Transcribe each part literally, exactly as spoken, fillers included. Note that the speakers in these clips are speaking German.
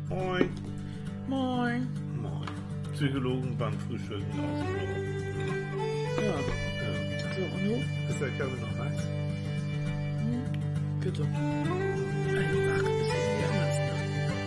Moin. Moin. Moin. Psychologen beim Frühstücken ausgelogen. Ja. Ja. So, und du? Ist der Kaffee noch heiß? Hm? Bitte. Eine Wache ist irgendwie anders, ne?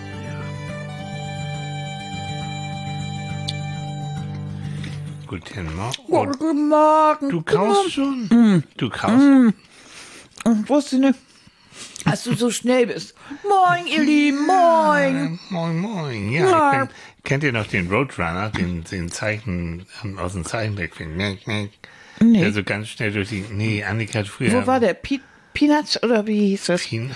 Ja. Guten Morgen. Oh, guten Morgen. Du kaust schon? Mm. Du kaust? Mm. Ich wusste nicht, dass du so schnell bist. Moin, ihr Lieben, moin. Moin, moin. Ja, Ja. ich bin, kennt ihr noch den Roadrunner, den, den Zeichen, ähm, aus dem Zeichentrickfilm? Nee, nee. Nee. Der so ganz schnell durch die, nee, Annika hat früher. Wo war der? Pe Peanuts oder wie hieß das? Pien-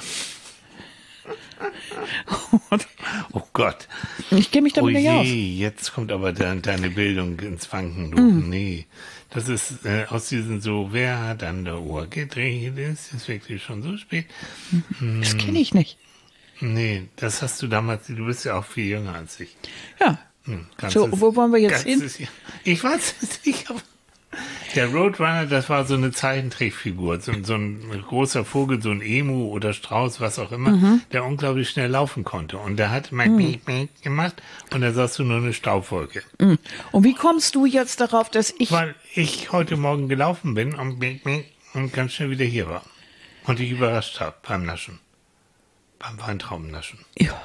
Oh Gott. Ich kenne mich Oh damit nicht aus. je, jetzt kommt aber de deine Bildung ins Wanken. Du. Mm. Nee, das ist äh, aus diesen so, wer hat an der Uhr gedreht, ist es wirklich schon so spät? Das kenne ich nicht. Nee, das hast du damals, du bist ja auch viel jünger als ich. Ja. Hm, So, wo wollen wir jetzt hin? ganzes Jahr. Ich weiß es nicht, aber der Roadrunner, das war so eine Zeichentrickfigur, so, so ein großer Vogel, so ein Emu oder Strauß, was auch immer, Mhm. der unglaublich schnell laufen konnte. Und der hat mein Piep, Piep gemacht und da sahst du nur eine Staubwolke. Mm. Und wie kommst du jetzt darauf, dass ich... Weil ich heute Morgen gelaufen bin und, Piep, Piep, und ganz schnell wieder hier war. Und dich überrascht habe beim Naschen. Beim Weintraubennaschen. Ja,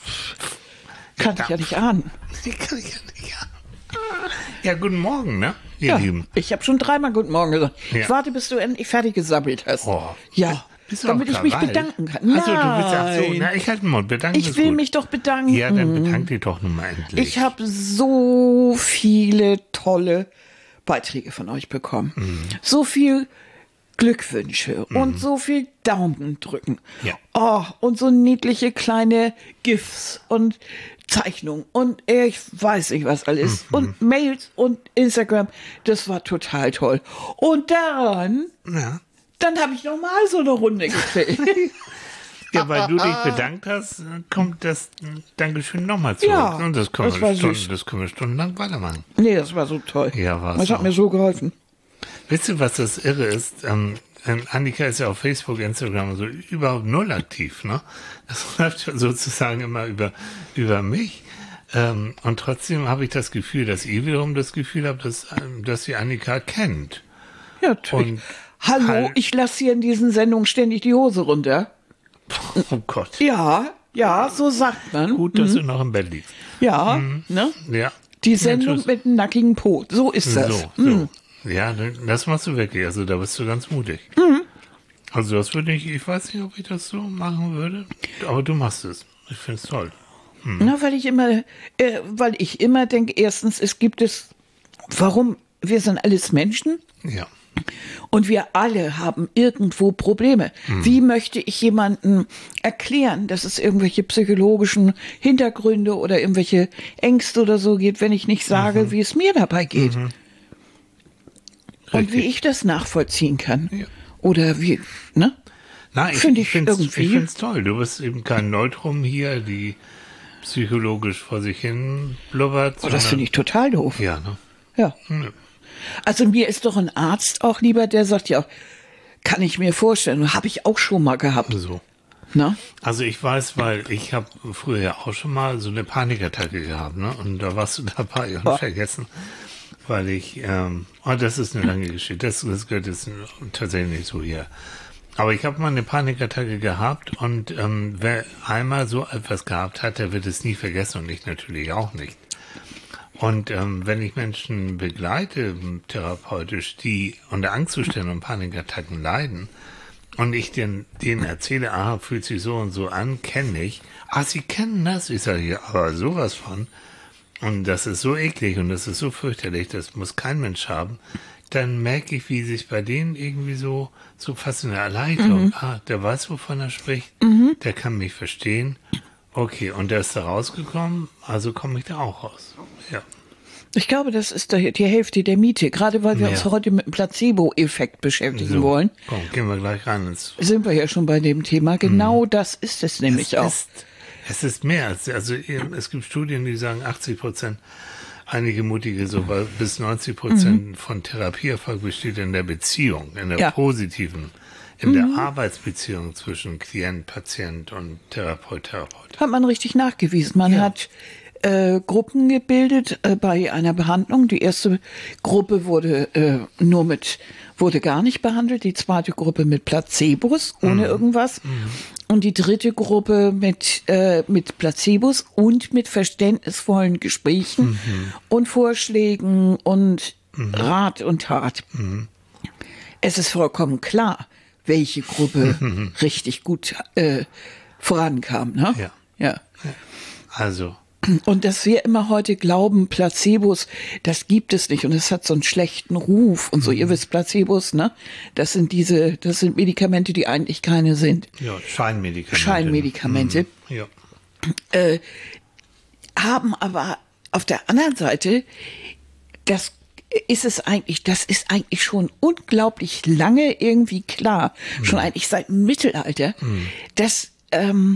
kann ich ja nicht ahnen. Die kann ich ja nicht haben. Ja, guten Morgen, ne, ihr Ja, Lieben. ich habe schon dreimal Guten Morgen gesagt. Ja. Ich warte, bis du endlich fertig gesammelt hast. Oh. Ja, Bist du damit auf ich mich Krawall? bedanken kann. Also, du willst, ach so, Nein. na, ich halte den Mund, bedanken Ich ist will gut. mich doch bedanken. Ja, dann bedank dich doch nun mal endlich. Ich habe so viele tolle Beiträge von euch bekommen. Mhm. So viel Glückwünsche und so viel Daumen drücken. Ja. Oh, und so niedliche kleine GIFs und Zeichnungen und ich weiß nicht was alles. Mhm. Und Mails und Instagram. Das war total toll. Und dann, Ja. dann habe ich noch mal so eine Runde gekriegt. Ja, weil du dich bedankt hast, kommt das Dankeschön nochmal zurück. Ja, Und das können, das wir war Stunden, süß. das können wir stundenlang weitermachen. Nee, das war so toll. Ja, war's Das hat auch. mir so geholfen. Wisst ihr, was das Irre ist? Ähm, ähm, Annika ist ja auf Facebook, Instagram so überhaupt null aktiv, ne? Das läuft ja sozusagen immer über, über mich. Ähm, und trotzdem habe ich das Gefühl, dass ihr wiederum das Gefühl habt, dass, ähm, dass ihr Annika kennt. Ja, natürlich. Und Hallo, halt- ich lasse hier in diesen Sendungen ständig die Hose runter. Oh Gott. Ja, ja, so sagt man. Gut, dass du noch im Bett liegst. Ja, ne? Ja. Die Sendung tschüss. mit dem nackigen Po. So ist das. So, so. Ja, das machst du wirklich. Also da bist du ganz mutig. Also das würde ich, ich weiß nicht, ob ich das so machen würde, aber du machst es. Ich finde es toll. Na, weil ich immer, äh, weil ich immer denke, erstens, es gibt es, warum, wir sind alles Menschen Ja. und wir alle haben irgendwo Probleme. Wie möchte ich jemandem erklären, dass es irgendwelche psychologischen Hintergründe oder irgendwelche Ängste oder so gibt, wenn ich nicht sage, wie es mir dabei geht? Und wie Richtig. ich das nachvollziehen kann. Ja. Oder wie, ne? Na, ich, Finde ich ich finde es irgendwie. toll. Du bist eben kein Neutrum hier, die psychologisch vor sich hin blubbert. Oh, das finde ich total doof. Ja, ne? Ja. Nö. Also mir ist doch ein Arzt auch lieber, der sagt, ja, kann ich mir vorstellen, habe ich auch schon mal gehabt. So. Ne? Also ich weiß, weil ich habe früher ja auch schon mal so eine Panikattacke gehabt, ne? Und da warst du dabei und Oh. vergessen, weil ich, ähm, oh, das ist eine lange Geschichte, das, das gehört jetzt tatsächlich nicht so hier. Aber ich habe mal eine Panikattacke gehabt und ähm, wer einmal so etwas gehabt hat, der wird es nie vergessen und ich natürlich auch nicht. Und ähm, wenn ich Menschen begleite, therapeutisch, die unter Angstzuständen und Panikattacken leiden, und ich den, denen erzähle, ah, fühlt sich so und so an, kenne ich. Ah, sie kennen das? Ich sage, ja, aber sowas von. Und das ist so eklig und das ist so fürchterlich, das muss kein Mensch haben. Dann merke ich, wie sich bei denen irgendwie so, so fast eine Erleichterung, Mhm. ah, der weiß, wovon er spricht, der kann mich verstehen. Okay, und der ist da rausgekommen, also komme ich da auch raus. Ja. Ich glaube, das ist die die Hälfte der Miete. Gerade weil wir Ja. uns heute mit dem Placebo-Effekt beschäftigen wollen, Komm, gehen wir gleich rein ins sind wir ja schon bei dem Thema. Genau das ist es nämlich es auch. Ist, es ist mehr. als- Also eben, es gibt Studien, die sagen, achtzig Prozent, einige mutige, so bei bis neunzig Prozent von Therapieerfolg besteht in der Beziehung, in der Ja. positiven in mhm. der Arbeitsbeziehung zwischen Klient, Patient und Therapeut, Therapeut. Hat man richtig nachgewiesen. Man ja. hat äh, Gruppen gebildet äh, bei einer Behandlung. Die erste Gruppe wurde äh, nur mit, wurde gar nicht behandelt. Die zweite Gruppe mit Placebos, ohne mhm. irgendwas. Mhm. Und die dritte Gruppe mit, äh, mit Placebos und mit verständnisvollen Gesprächen mhm. und Vorschlägen und mhm. Rat und Tat. Mhm. Es ist vollkommen klar, welche Gruppe mhm. richtig gut äh, vorankam. Ne? Ja. Ja. Also. Und dass wir immer heute glauben, Placebos, das gibt es nicht und es hat so einen schlechten Ruf und so. Mhm. Ihr wisst, Placebos, ne? Das sind diese, das sind Medikamente, die eigentlich keine sind. Ja, Scheinmedikamente. Scheinmedikamente. Mhm. Ja. Äh, haben aber auf der anderen Seite, das ist es eigentlich, das ist eigentlich schon unglaublich lange irgendwie klar, mhm. schon eigentlich seit dem Mittelalter, mhm. dass ähm,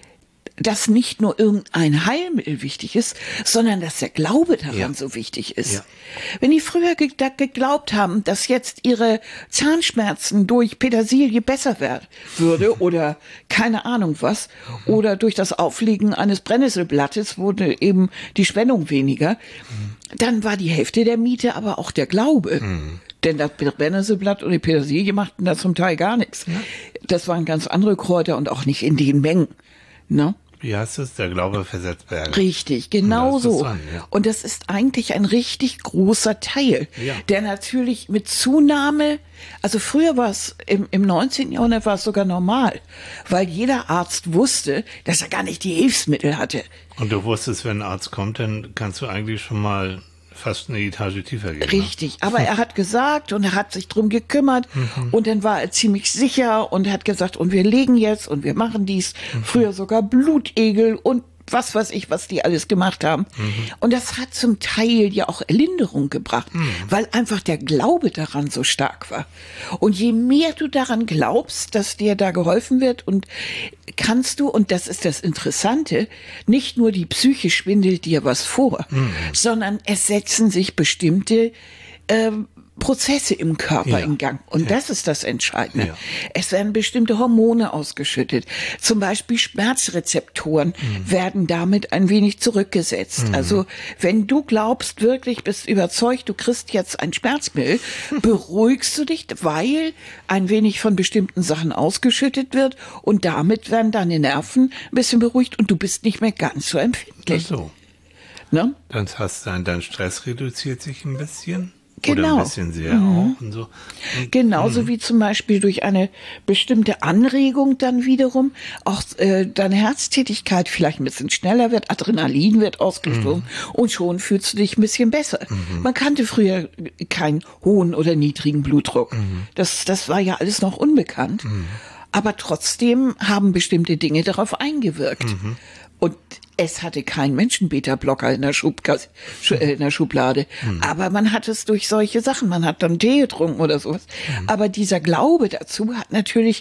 dass nicht nur irgendein Heilmittel wichtig ist, sondern dass der Glaube daran ja. so wichtig ist. Ja. Wenn die früher ge- geglaubt haben, dass jetzt ihre Zahnschmerzen durch Petersilie besser werden würde oder keine Ahnung was, mhm. oder durch das Auflegen eines Brennnesselblattes wurde eben die Schwellung weniger, mhm. dann war die Hälfte der Miete aber auch der Glaube. Mhm. Denn das Brennnesselblatt und die Petersilie machten da zum Teil gar nichts. Ja. Das waren ganz andere Kräuter und auch nicht in den Mengen. Ne? Wie heißt es? Der Glaube versetzt Berge. Richtig, genau so. Dran, ja. Und das ist eigentlich ein richtig großer Teil, ja. der natürlich mit Zunahme, also früher war es, im, im neunzehnten Jahrhundert war es sogar normal, weil jeder Arzt wusste, dass er gar nicht die Hilfsmittel hatte. Und du wusstest, wenn ein Arzt kommt, dann kannst du eigentlich schon mal fast eine Etage tiefer gehen. Richtig, aber er hat gesagt und er hat sich drum gekümmert mhm. und dann war er ziemlich sicher und hat gesagt, und wir legen jetzt und wir machen dies, mhm. früher sogar Blutegel und was weiß ich, was die alles gemacht haben. Mhm. Und das hat zum Teil ja auch Linderung gebracht, mhm. weil einfach der Glaube daran so stark war. Und je mehr du daran glaubst, dass dir da geholfen wird und kannst du, und das ist das Interessante, nicht nur die Psyche schwindelt dir was vor, mhm. sondern es setzen sich bestimmte ähm, Prozesse im Körper ja. in Gang. Und ja. das ist das Entscheidende. Ja. Es werden bestimmte Hormone ausgeschüttet. Zum Beispiel Schmerzrezeptoren mhm. werden damit ein wenig zurückgesetzt. Mhm. Also wenn du glaubst, wirklich bist überzeugt, du kriegst jetzt ein Schmerzmittel, beruhigst du dich, weil ein wenig von bestimmten Sachen ausgeschüttet wird und damit werden deine Nerven ein bisschen beruhigt und du bist nicht mehr ganz so empfindlich. Ach so. Ne? Dann hast dein, dein Stress reduziert sich ein bisschen. Genau. Oder ein bisschen sehr mhm. auch und so. Und, Genauso mhm. wie zum Beispiel durch eine bestimmte Anregung dann wiederum auch äh, deine Herztätigkeit vielleicht ein bisschen schneller wird, Adrenalin wird ausgestoßen mhm. und schon fühlst du dich ein bisschen besser. Mhm. Man kannte früher keinen hohen oder niedrigen Blutdruck. Mhm. Das, das war ja alles noch unbekannt. Mhm. Aber trotzdem haben bestimmte Dinge darauf eingewirkt. Mhm. Und es hatte kein Mensch Beta-Blocker in der, Schubkas, in der Schublade. Mhm. Aber man hat es durch solche Sachen. Man hat dann Tee getrunken oder sowas. Mhm. Aber dieser Glaube dazu hat natürlich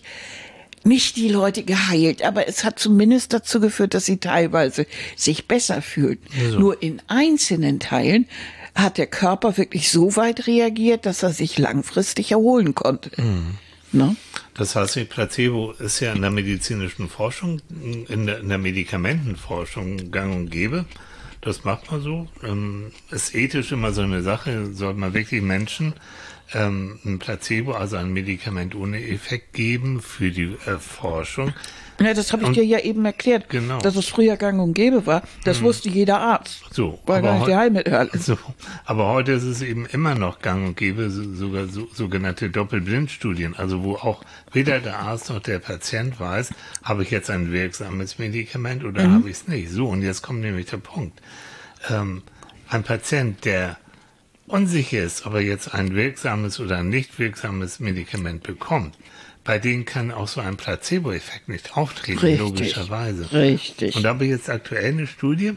nicht die Leute geheilt. Aber es hat zumindest dazu geführt, dass sie teilweise sich besser fühlten. Also. Nur in einzelnen Teilen hat der Körper wirklich so weit reagiert, dass er sich langfristig erholen konnte. Mhm. Ne? Das heißt, Placebo ist ja in der medizinischen Forschung, in der, in der Medikamentenforschung gang und gäbe. Das macht man so. Ähm, ist ethisch immer so eine Sache. Sollte man wirklich Menschen ähm, ein Placebo, also ein Medikament ohne Effekt geben für die äh, Forschung? Ja, das habe ich und, dir ja eben erklärt, genau. dass es früher gang und gäbe war. Das hm. wusste jeder Arzt. So, weil gar nicht die Heilmittel. So, aber heute ist es eben immer noch gang und gäbe, so, sogar so, sogenannte Doppelblindstudien, also wo auch weder der Arzt noch der Patient weiß, habe ich jetzt ein wirksames Medikament oder mhm. habe ich es nicht. So, und jetzt kommt nämlich der Punkt. Ähm, ein Patient, der unsicher ist, ob er jetzt ein wirksames oder ein nicht wirksames Medikament bekommt, bei denen kann auch so ein Placebo-Effekt nicht auftreten, richtig, logischerweise. Richtig. Und da habe ich jetzt aktuell eine Studie,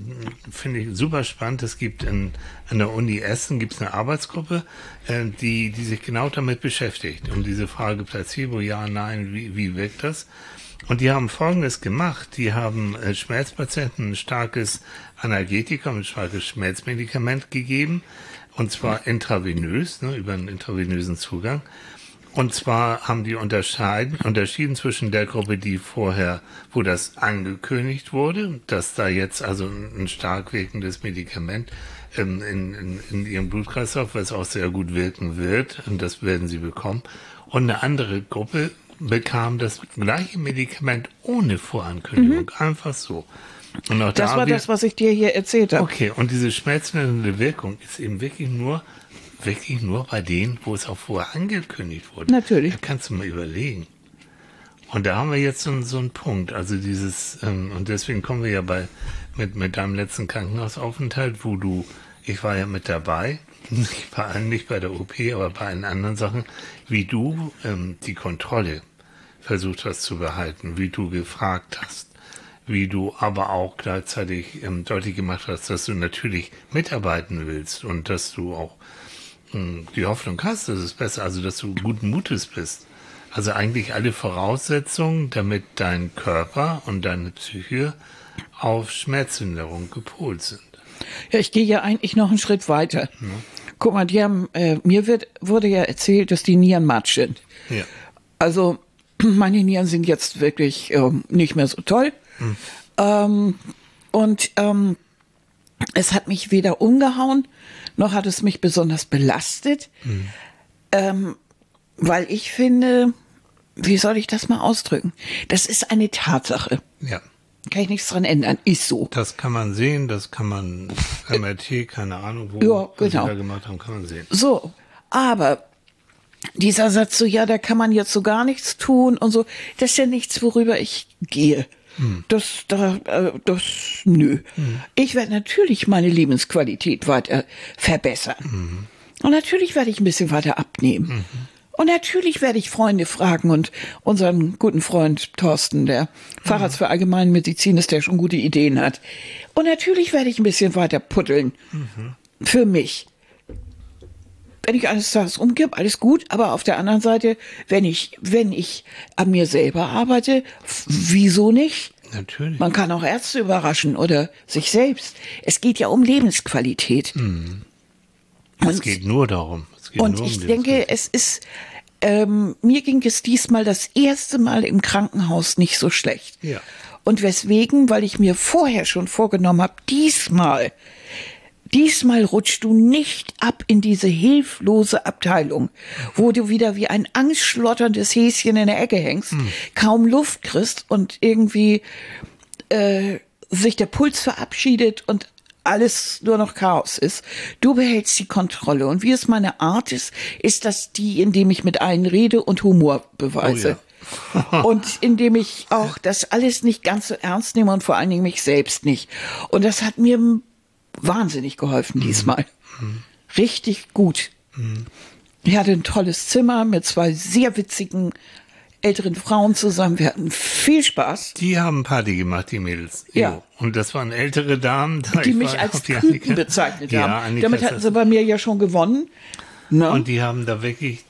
finde ich super spannend. Es gibt in, an der Uni Essen gibt's eine Arbeitsgruppe, äh, die, die sich genau damit beschäftigt. Um diese Frage Placebo, ja, nein, wie, wie wirkt das? Und die haben Folgendes gemacht. Die haben äh, Schmerzpatienten ein starkes Analgetikum, ein starkes Schmerzmedikament gegeben. Und zwar intravenös, ne, über einen intravenösen Zugang. Und zwar haben die unterscheiden, unterschieden zwischen der Gruppe, die vorher, wo das angekündigt wurde, dass da jetzt also ein, ein stark wirkendes Medikament ähm, in, in, in ihrem Blutkreislauf, was auch sehr gut wirken wird, und das werden sie bekommen. Und eine andere Gruppe bekam das gleiche Medikament ohne Vorankündigung, mhm. einfach so. Und auch das da war wir, das, was ich dir hier erzählt habe. Okay, und diese schmerzlindernde Wirkung ist eben wirklich nur wirklich nur bei denen, wo es auch vorher angekündigt wurde. Natürlich. Da kannst du mal überlegen. Und da haben wir jetzt so, so einen Punkt. Also dieses, ähm, und deswegen kommen wir ja bei mit, mit deinem letzten Krankenhausaufenthalt, wo du, ich war ja mit dabei, ich war nicht bei der O P, aber bei allen anderen Sachen, wie du ähm, die Kontrolle versucht hast zu behalten, wie du gefragt hast, wie du aber auch gleichzeitig ähm, deutlich gemacht hast, dass du natürlich mitarbeiten willst und dass du auch die Hoffnung hast, dass es besser, also dass du guten Mutes bist. Also eigentlich alle Voraussetzungen, damit dein Körper und deine Psyche auf Schmerzlinderung gepolt sind. Ja, ich gehe ja eigentlich noch einen Schritt weiter. Ja. Guck mal, die haben, äh, mir wird, wurde ja erzählt, dass die Nieren matsch sind. Ja. Also meine Nieren sind jetzt wirklich ähm, nicht mehr so toll. Hm. Ähm, und ähm, es hat mich weder umgehauen, noch hat es mich besonders belastet, mhm. ähm, weil ich finde, wie soll ich das mal ausdrücken? Das ist eine Tatsache. Ja. Kann ich nichts dran ändern, ist so. Das kann man sehen, das kann man, M R T, keine Ahnung, wo ja, was genau. sie da gemacht haben, kann man sehen. So, aber dieser Satz so, ja, da kann man jetzt so gar nichts tun und so, das ist ja nichts, worüber ich gehe. Das, da, äh, das, nö. Mhm. Ich werde natürlich meine Lebensqualität weiter verbessern. Mhm. Und natürlich werde ich ein bisschen weiter abnehmen. Mhm. Und natürlich werde ich Freunde fragen und unseren guten Freund Thorsten, der mhm. Facharzt für Allgemeinmedizin ist, der schon gute Ideen hat. Und natürlich werde ich ein bisschen weiter putteln. Mhm. Für mich. Wenn ich eines Tages umgebe, alles gut, aber auf der anderen Seite, wenn ich, wenn ich an mir selber arbeite, wieso nicht? Natürlich. Man kann auch Ärzte überraschen oder sich selbst. Es geht ja um Lebensqualität. Mhm. Es und, geht nur darum. Es geht und nur um ich denke, es ist, ähm, mir ging es diesmal das erste Mal im Krankenhaus nicht so schlecht. Ja. Und weswegen? Weil ich mir vorher schon vorgenommen habe, diesmal Diesmal rutschst du nicht ab in diese hilflose Abteilung, wo du wieder wie ein angstschlotterndes Häschen in der Ecke hängst, hm. kaum Luft kriegst und irgendwie äh, sich der Puls verabschiedet und alles nur noch Chaos ist. Du behältst die Kontrolle. Und wie es meine Art ist, ist das die, indem ich mit allen rede und Humor beweise. Oh ja. Und indem ich auch das alles nicht ganz so ernst nehme und vor allen Dingen mich selbst nicht. Und das hat mir wahnsinnig geholfen diesmal. Mhm. Richtig gut. Mhm. Ich hatte ein tolles Zimmer mit zwei sehr witzigen älteren Frauen zusammen. Wir hatten viel Spaß. Die haben Party gemacht, die Mädels. Ja. Jo. Und das waren ältere Damen. Die mich als Küken bezeichnet haben. Ja, Annika, damit hatten sie bei mir ja schon gewonnen. No. Und die haben da wirklich,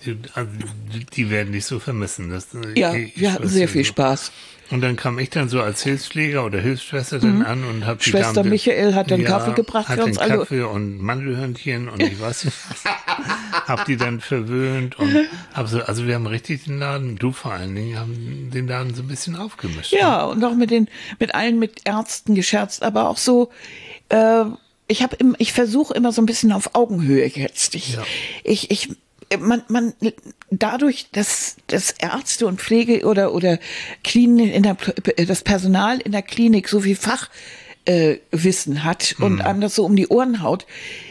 die werden dich so vermissen. Das, ja, ich, wir hatten sehr viel so. Spaß. Und dann kam ich dann so als Hilfspfleger oder Hilfsschwester dann mhm. an und habe die Schwester Damen, Michael hat dann ja, Kaffee gebracht hat für uns den alle. Kaffee und Mandelhörnchen und ich weiß nicht, hab die dann verwöhnt und hab so, also wir haben richtig den Laden, du vor allen Dingen, haben den Laden so ein bisschen aufgemischt. Ja, ne? Und auch mit den, mit allen mit Ärzten gescherzt, aber auch so, äh, ich habe im, ich versuche immer so ein bisschen auf Augenhöhe jetzt. Ich, ja. ich, ich, man, man, dadurch, dass, dass Ärzte und Pflege oder, oder Klinik in der, das Personal in der Klinik so viel Fachwissen äh, hat mhm. und einem das so um die Ohren haut,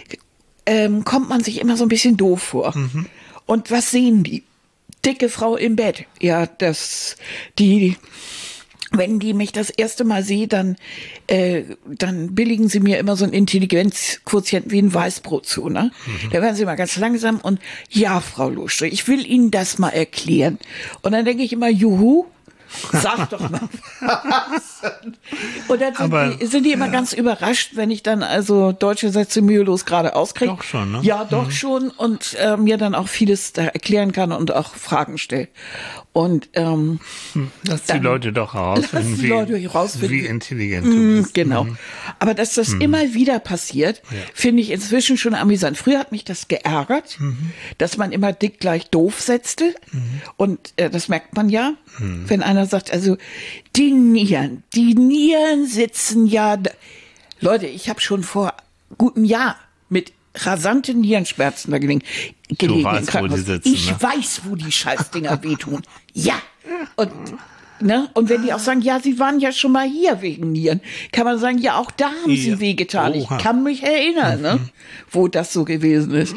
ähm, kommt man sich immer so ein bisschen doof vor. Mhm. Und was sehen die? Dicke Frau im Bett. Ja, das, die, wenn die mich das erste Mal sehen, dann, äh, dann billigen sie mir immer so einen Intelligenzquotient wie ein Weißbrot zu, ne? Mhm. Da werden sie mal ganz langsam und, ja, Frau Lusche, ich will Ihnen das mal erklären. Und dann denke ich immer, juhu, sag doch mal was. Und dann sind, Aber, die, sind die immer ja. ganz überrascht, wenn ich dann also deutsche Sätze mühelos gerade auskriege. Doch schon, ne? Ja, doch Mhm. schon. Und äh, mir dann auch vieles da erklären kann und auch Fragen stelle. Und ähm, Lass die dann- Leute doch herausfinden, Lass die wie, Leute herausfinden, wie wie- intelligent du Mm, bist. Genau. Mhm. Aber dass das immer wieder passiert, Ja. finde ich inzwischen schon amüsant. Früher hat mich das geärgert, Mhm. dass man immer dick gleich doof setzte. Und äh, das merkt man ja, Mhm. wenn einer sagt, also die Nieren, die Nieren sitzen ja. Da. Leute, ich habe schon vor gutem Jahr mit rasanten Nierenschmerzen da gelegen. gelegen weißt, im wo Krankenhaus. die sitzen, ich ne? weiß, wo die Scheißdinger wehtun. Ja. Und Ne? Und wenn die auch sagen, ja, sie waren ja schon mal hier wegen Nieren, kann man sagen, ja, auch da haben sie Ja. wehgetan. Ich Oha. kann mich erinnern, ne? Wo das so gewesen ist.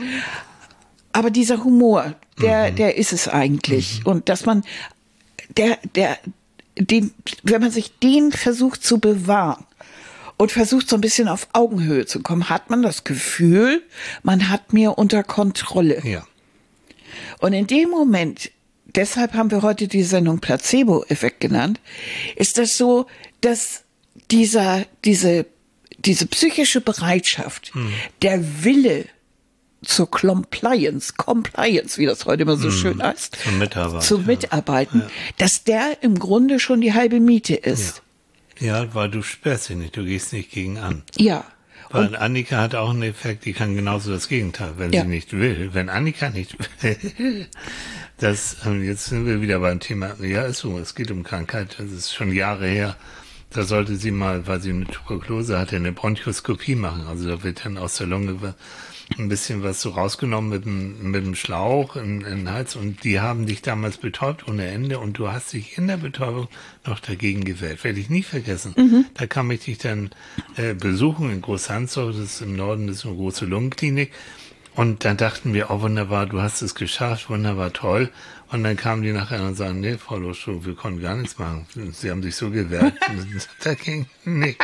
Aber dieser Humor, der, der ist es eigentlich. Und dass man, der, der, den, wenn man sich den versucht zu bewahren und versucht so ein bisschen auf Augenhöhe zu kommen, hat man das Gefühl, man hat mehr unter Kontrolle. Ja. Und in dem Moment, deshalb haben wir heute die Sendung Placebo-Effekt genannt, ist das so, dass dieser, diese, diese psychische Bereitschaft, Mhm. der Wille zur Compliance, Compliance, wie das heute immer so schön heißt, Zum Mitarbeiten. zu mitarbeiten, dass der im Grunde schon die halbe Miete ist. Ja, weil du sperrst dich nicht, du gehst nicht gegen an. Ja. Weil Annika hat auch einen Effekt, die kann genauso das Gegenteil, wenn Ja. sie nicht will. Wenn Annika nicht will, das, ähm, jetzt sind wir wieder beim Thema, ja, ist so, es geht um Krankheit, das ist schon Jahre her. Da sollte sie mal, weil sie eine Tuberkulose hatte, eine Bronchoskopie machen. Also da wird dann aus der Lunge ein bisschen was so rausgenommen mit dem, mit dem Schlauch in, in den Hals. Und die haben dich damals betäubt ohne Ende. Und du hast dich in der Betäubung noch dagegen gewehrt. Werde ich nie vergessen. Mhm. Da kam ich dich dann äh, besuchen in Großhansdorf. Das ist im Norden, das ist eine große Lungenklinik. Und dann dachten wir, oh wunderbar, du hast es geschafft, wunderbar, toll. Und dann kamen die nachher und sagen, nee, Frau Loschko, wir konnten gar nichts machen. Sie haben sich so gewehrt. Da ging nichts.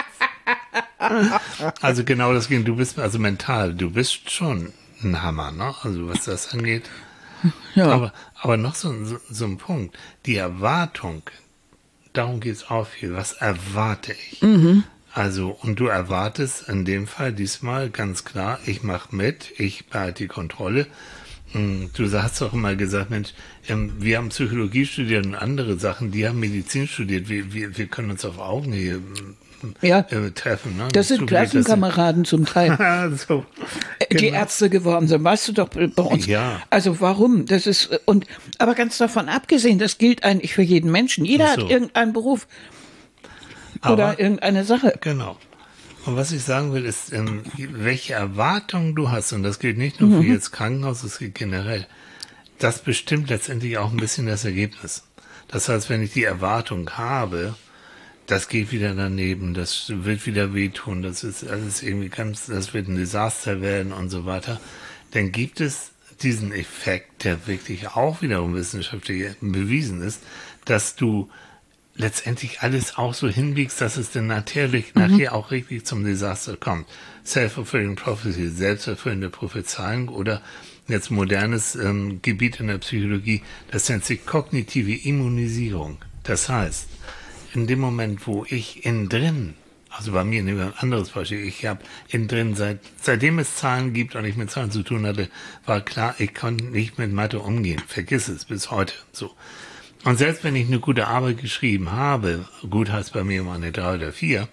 Also genau das ging. Du bist, also mental, du bist schon ein Hammer, ne? Also was das angeht. Ja. Aber, aber noch so, so, so ein Punkt. Die Erwartung, darum geht's auch viel. Was erwarte ich? Also, und du erwartest in dem Fall diesmal ganz klar, ich mache mit, ich behalte die Kontrolle. Hm, Du hast doch immer gesagt, Mensch, ähm, wir haben Psychologie studiert und andere Sachen, die haben Medizin studiert. Wir, wir, wir können uns auf Augenhöhe Ja. äh, treffen. Ne? Das sind tut mir leid, dass- Klassenkameraden zum Teil. so. Die Genau. Ärzte geworden sind, weißt du doch bei uns. Ja. Also warum? Das ist und aber ganz davon abgesehen, das gilt eigentlich für jeden Menschen. Jeder Ach so. hat irgendeinen Beruf Aber- oder irgendeine Sache. Genau. Und was ich sagen will, ist, ähm, welche Erwartungen du hast, und das gilt nicht nur für jetzt Krankenhaus, das gilt generell, das bestimmt letztendlich auch ein bisschen das Ergebnis. Das heißt, wenn ich die Erwartung habe, das geht wieder daneben, das wird wieder wehtun, das ist alles irgendwie ganz, das wird ein Desaster werden und so weiter, dann gibt es diesen Effekt, der wirklich auch wiederum wissenschaftlich bewiesen ist, dass du letztendlich alles auch so hinbiegst, dass es dann natürlich nachher auch richtig zum Desaster kommt. Self-fulfilling prophecy, selbsterfüllende Prophezeiung oder jetzt modernes ähm, Gebiet in der Psychologie, das nennt sich kognitive Immunisierung. Das heißt, in dem Moment, wo ich innen drin, also bei mir nehmen wir ein anderes Beispiel, ich habe innen drin, seit, seitdem es Zahlen gibt und ich mit Zahlen zu tun hatte, war klar, ich konnte nicht mit Mathe umgehen. Vergiss es, bis heute so. Und selbst wenn ich eine gute Arbeit geschrieben habe, gut heißt bei mir mal eine drei oder vier,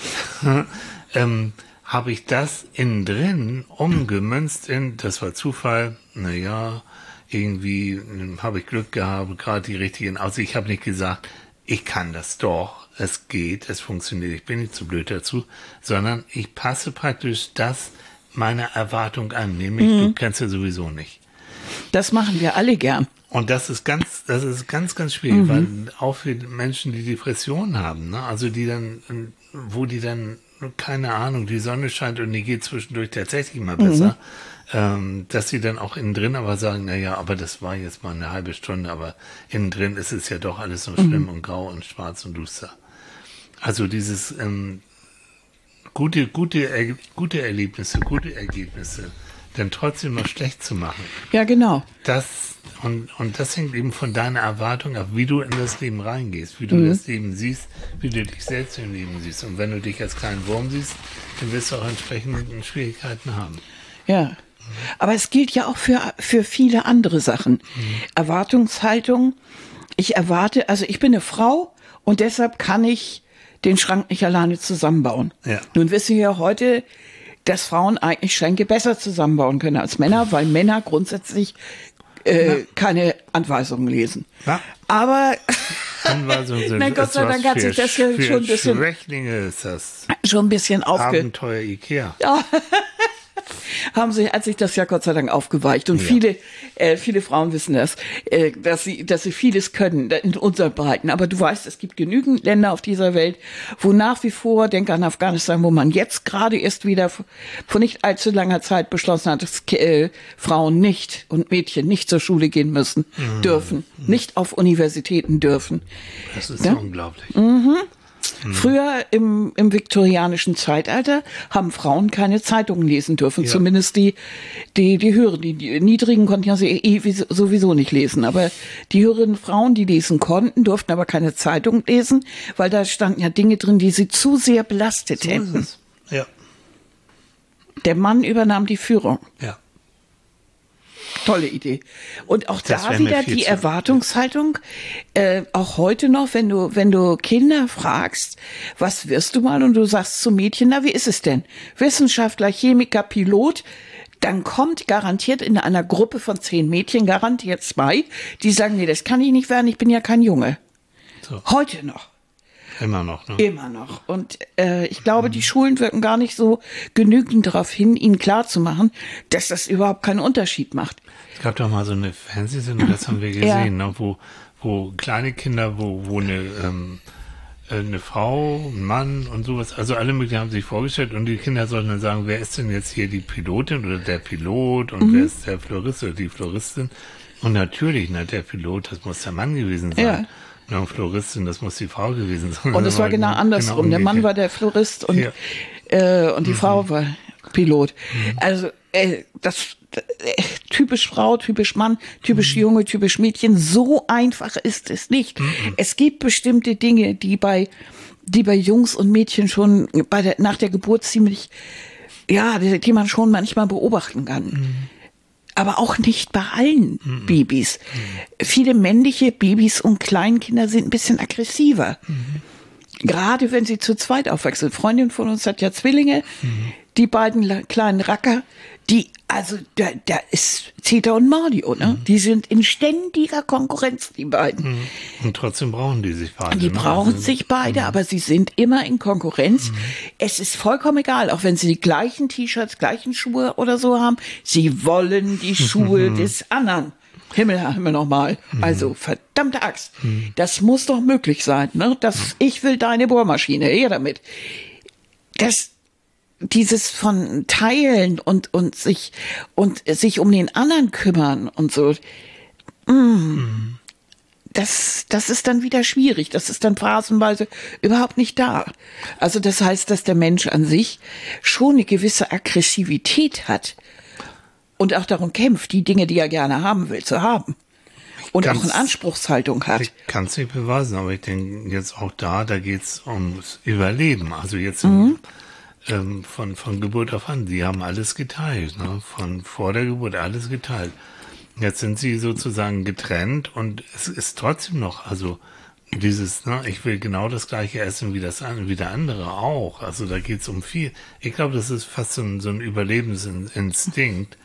ähm, habe ich das innen drin umgemünzt in, das war Zufall, naja, irgendwie ähm, habe ich Glück gehabt, gerade die richtigen, also ich habe nicht gesagt, ich kann das doch, es geht, es funktioniert, ich bin nicht zu blöd dazu, sondern ich passe praktisch das meiner Erwartung an, nämlich du kannst ja sowieso nicht. Das machen wir alle gern. Und das ist ganz, das ist ganz, ganz schwierig, mhm. weil auch für Menschen, die Depressionen haben, ne, also die dann, wo die dann, keine Ahnung, die Sonne scheint und die geht zwischendurch tatsächlich mal besser, mhm. ähm, dass sie dann auch innen drin aber sagen, na ja, aber das war jetzt mal eine halbe Stunde, aber innen drin ist es ja doch alles so schlimm mhm. und grau und schwarz und duster. Also dieses ähm, gute, gute, er, gute Erlebnisse, gute Ergebnisse, dann trotzdem noch schlecht zu machen. Ja, genau. Das, und, und das hängt eben von deiner Erwartung ab, wie du in das Leben reingehst, wie du Mhm. das Leben siehst, wie du dich selbst im Leben siehst. Und wenn du dich als kleinen Wurm siehst, dann wirst du auch entsprechende Schwierigkeiten haben. Ja. Aber es gilt ja auch für, für viele andere Sachen. Mhm. Erwartungshaltung. Ich erwarte, also ich bin eine Frau und deshalb kann ich den Schrank nicht alleine zusammenbauen. Ja. Nun wissen wir ja heute, dass Frauen eigentlich Schränke besser zusammenbauen können als Männer, weil Männer grundsätzlich äh, keine Anweisungen lesen. Ja. Aber Anweisungen sind nein, Gott sei Dank hat sich das ja schon ein bisschen, Schwächlinge ist das. schon ein bisschen aufge... Abenteuer Ikea. Ja. Haben sich, hat sich das ja Gott sei Dank aufgeweicht. Und Ja. viele, äh, viele Frauen wissen das, äh, dass sie, dass sie vieles können in unseren Breiten. Aber du weißt, es gibt genügend Länder auf dieser Welt, wo nach wie vor, denk an Afghanistan, wo man jetzt gerade erst wieder vor nicht allzu langer Zeit beschlossen hat, dass äh, Frauen nicht und Mädchen nicht zur Schule gehen müssen, mhm. dürfen, nicht auf Universitäten dürfen. Das ist ja? unglaublich. Mhm. Mhm. Früher im, im viktorianischen Zeitalter haben Frauen keine Zeitungen lesen dürfen, ja. Zumindest die, die, die höheren, die, die niedrigen konnten ja eh sowieso nicht lesen, aber die höheren Frauen, die lesen konnten, durften aber keine Zeitung lesen, weil da standen ja Dinge drin, die sie zu sehr belastet So hätten. ist es. Ja. Der Mann übernahm die Führung. Ja. Tolle Idee. Und auch Das da wieder die Erwartungshaltung, äh, auch heute noch, wenn du, wenn du Kinder fragst, was wirst du mal? Und du sagst zu Mädchen, na, wie ist es denn? Wissenschaftler, Chemiker, Pilot, dann kommt garantiert in einer Gruppe von zehn Mädchen garantiert zwei, die sagen, nee, das kann ich nicht werden, ich bin ja kein Junge. So. Heute noch. Immer noch, ne? Immer noch. Und äh, ich glaube, die Schulen wirken gar nicht so genügend darauf hin, ihnen klarzumachen, dass das überhaupt keinen Unterschied macht. Es gab doch mal so eine Fernsehsendung, das haben wir gesehen, Ja. ne, wo, wo kleine Kinder, wo, wo eine, ähm, eine Frau, ein Mann und sowas, also alle möglichen haben sich vorgestellt und die Kinder sollten dann sagen, wer ist denn jetzt hier die Pilotin oder der Pilot und mhm. wer ist der Florist oder die Floristin? Und natürlich, ne, der Pilot, das muss der Mann gewesen sein. Ja. Ja, und Floristin, das muss die Frau gewesen sein. Und es war genau andersrum. Genau der Mann war der Florist und, ja. äh, und die mhm. Frau war Pilot. Mhm. Also äh, das äh, typisch Frau, typisch Mann, typisch mhm. Junge, typisch Mädchen. So einfach ist es nicht. Mhm. Es gibt bestimmte Dinge, die bei die bei Jungs und Mädchen schon bei der, nach der Geburt ziemlich, ja, die, die man schon manchmal beobachten kann. Mhm. Aber auch nicht bei allen mhm. Babys. Mhm. Viele männliche Babys und Kleinkinder sind ein bisschen aggressiver. Mhm. Gerade wenn sie zu zweit aufwachsen. Eine Freundin von uns hat ja Zwillinge. Mhm. Die beiden kleinen Racker, die, also da, da ist Zeta und Mario, ne? Mhm. Die sind in ständiger Konkurrenz, die beiden. Mhm. Und trotzdem brauchen die sich beide. Die ne? brauchen also, sich beide, mhm. aber sie sind immer in Konkurrenz. Mhm. Es ist vollkommen egal, auch wenn sie die gleichen T-Shirts, gleichen Schuhe oder so haben. Sie wollen die Schuhe des anderen. Himmel, Himmel nochmal. Mhm. Also, verdammte Axt. Mhm. Das muss doch möglich sein, ne? Das, ich will deine Bohrmaschine, her damit. Das, dieses von Teilen und, und sich, und sich um den anderen kümmern und so. Mm, mhm. Das, das ist dann wieder schwierig. Das ist dann phasenweise überhaupt nicht da. Also, das heißt, dass der Mensch an sich schon eine gewisse Aggressivität hat. Und auch darum kämpft, die Dinge, die er gerne haben will, zu haben. Und kann's, auch eine Anspruchshaltung hat. Ich kann es nicht beweisen, aber ich denke jetzt auch da, da geht es ums Überleben. Also jetzt mhm. im, ähm, von, von Geburt auf an, die haben alles geteilt. Ne? Von vor der Geburt alles geteilt. Jetzt sind sie sozusagen getrennt und es ist trotzdem noch, also dieses, ne, ich will genau das gleiche essen wie das wie der andere auch. Also da geht es um viel. Ich glaube, das ist fast so ein, so ein Überlebensinstinkt.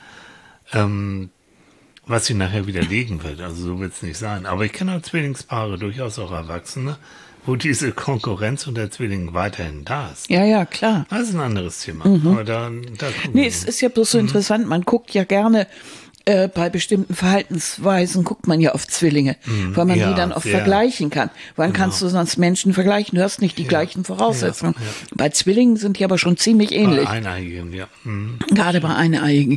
Ähm, was sie nachher widerlegen wird. Also so wird es nicht sein. Aber ich kenne auch Zwillingspaare, durchaus auch Erwachsene, wo diese Konkurrenz unter Zwillingen weiterhin da ist. Ja, ja, klar. Das ist ein anderes Thema. Mhm. Aber da, da nee, es ist ja bloß so mhm. interessant. Man guckt ja gerne äh, bei bestimmten Verhaltensweisen, guckt man ja auf Zwillinge, mhm. weil man ja, die dann auch sehr vergleichen kann. Wann genau. kannst du sonst Menschen vergleichen? Du hast nicht die ja. gleichen Voraussetzungen. Ja, ja. Bei Zwillingen sind die aber schon ziemlich ähnlich. Bei Eineiigen, ja. Mhm. Gerade bei Eineiigen.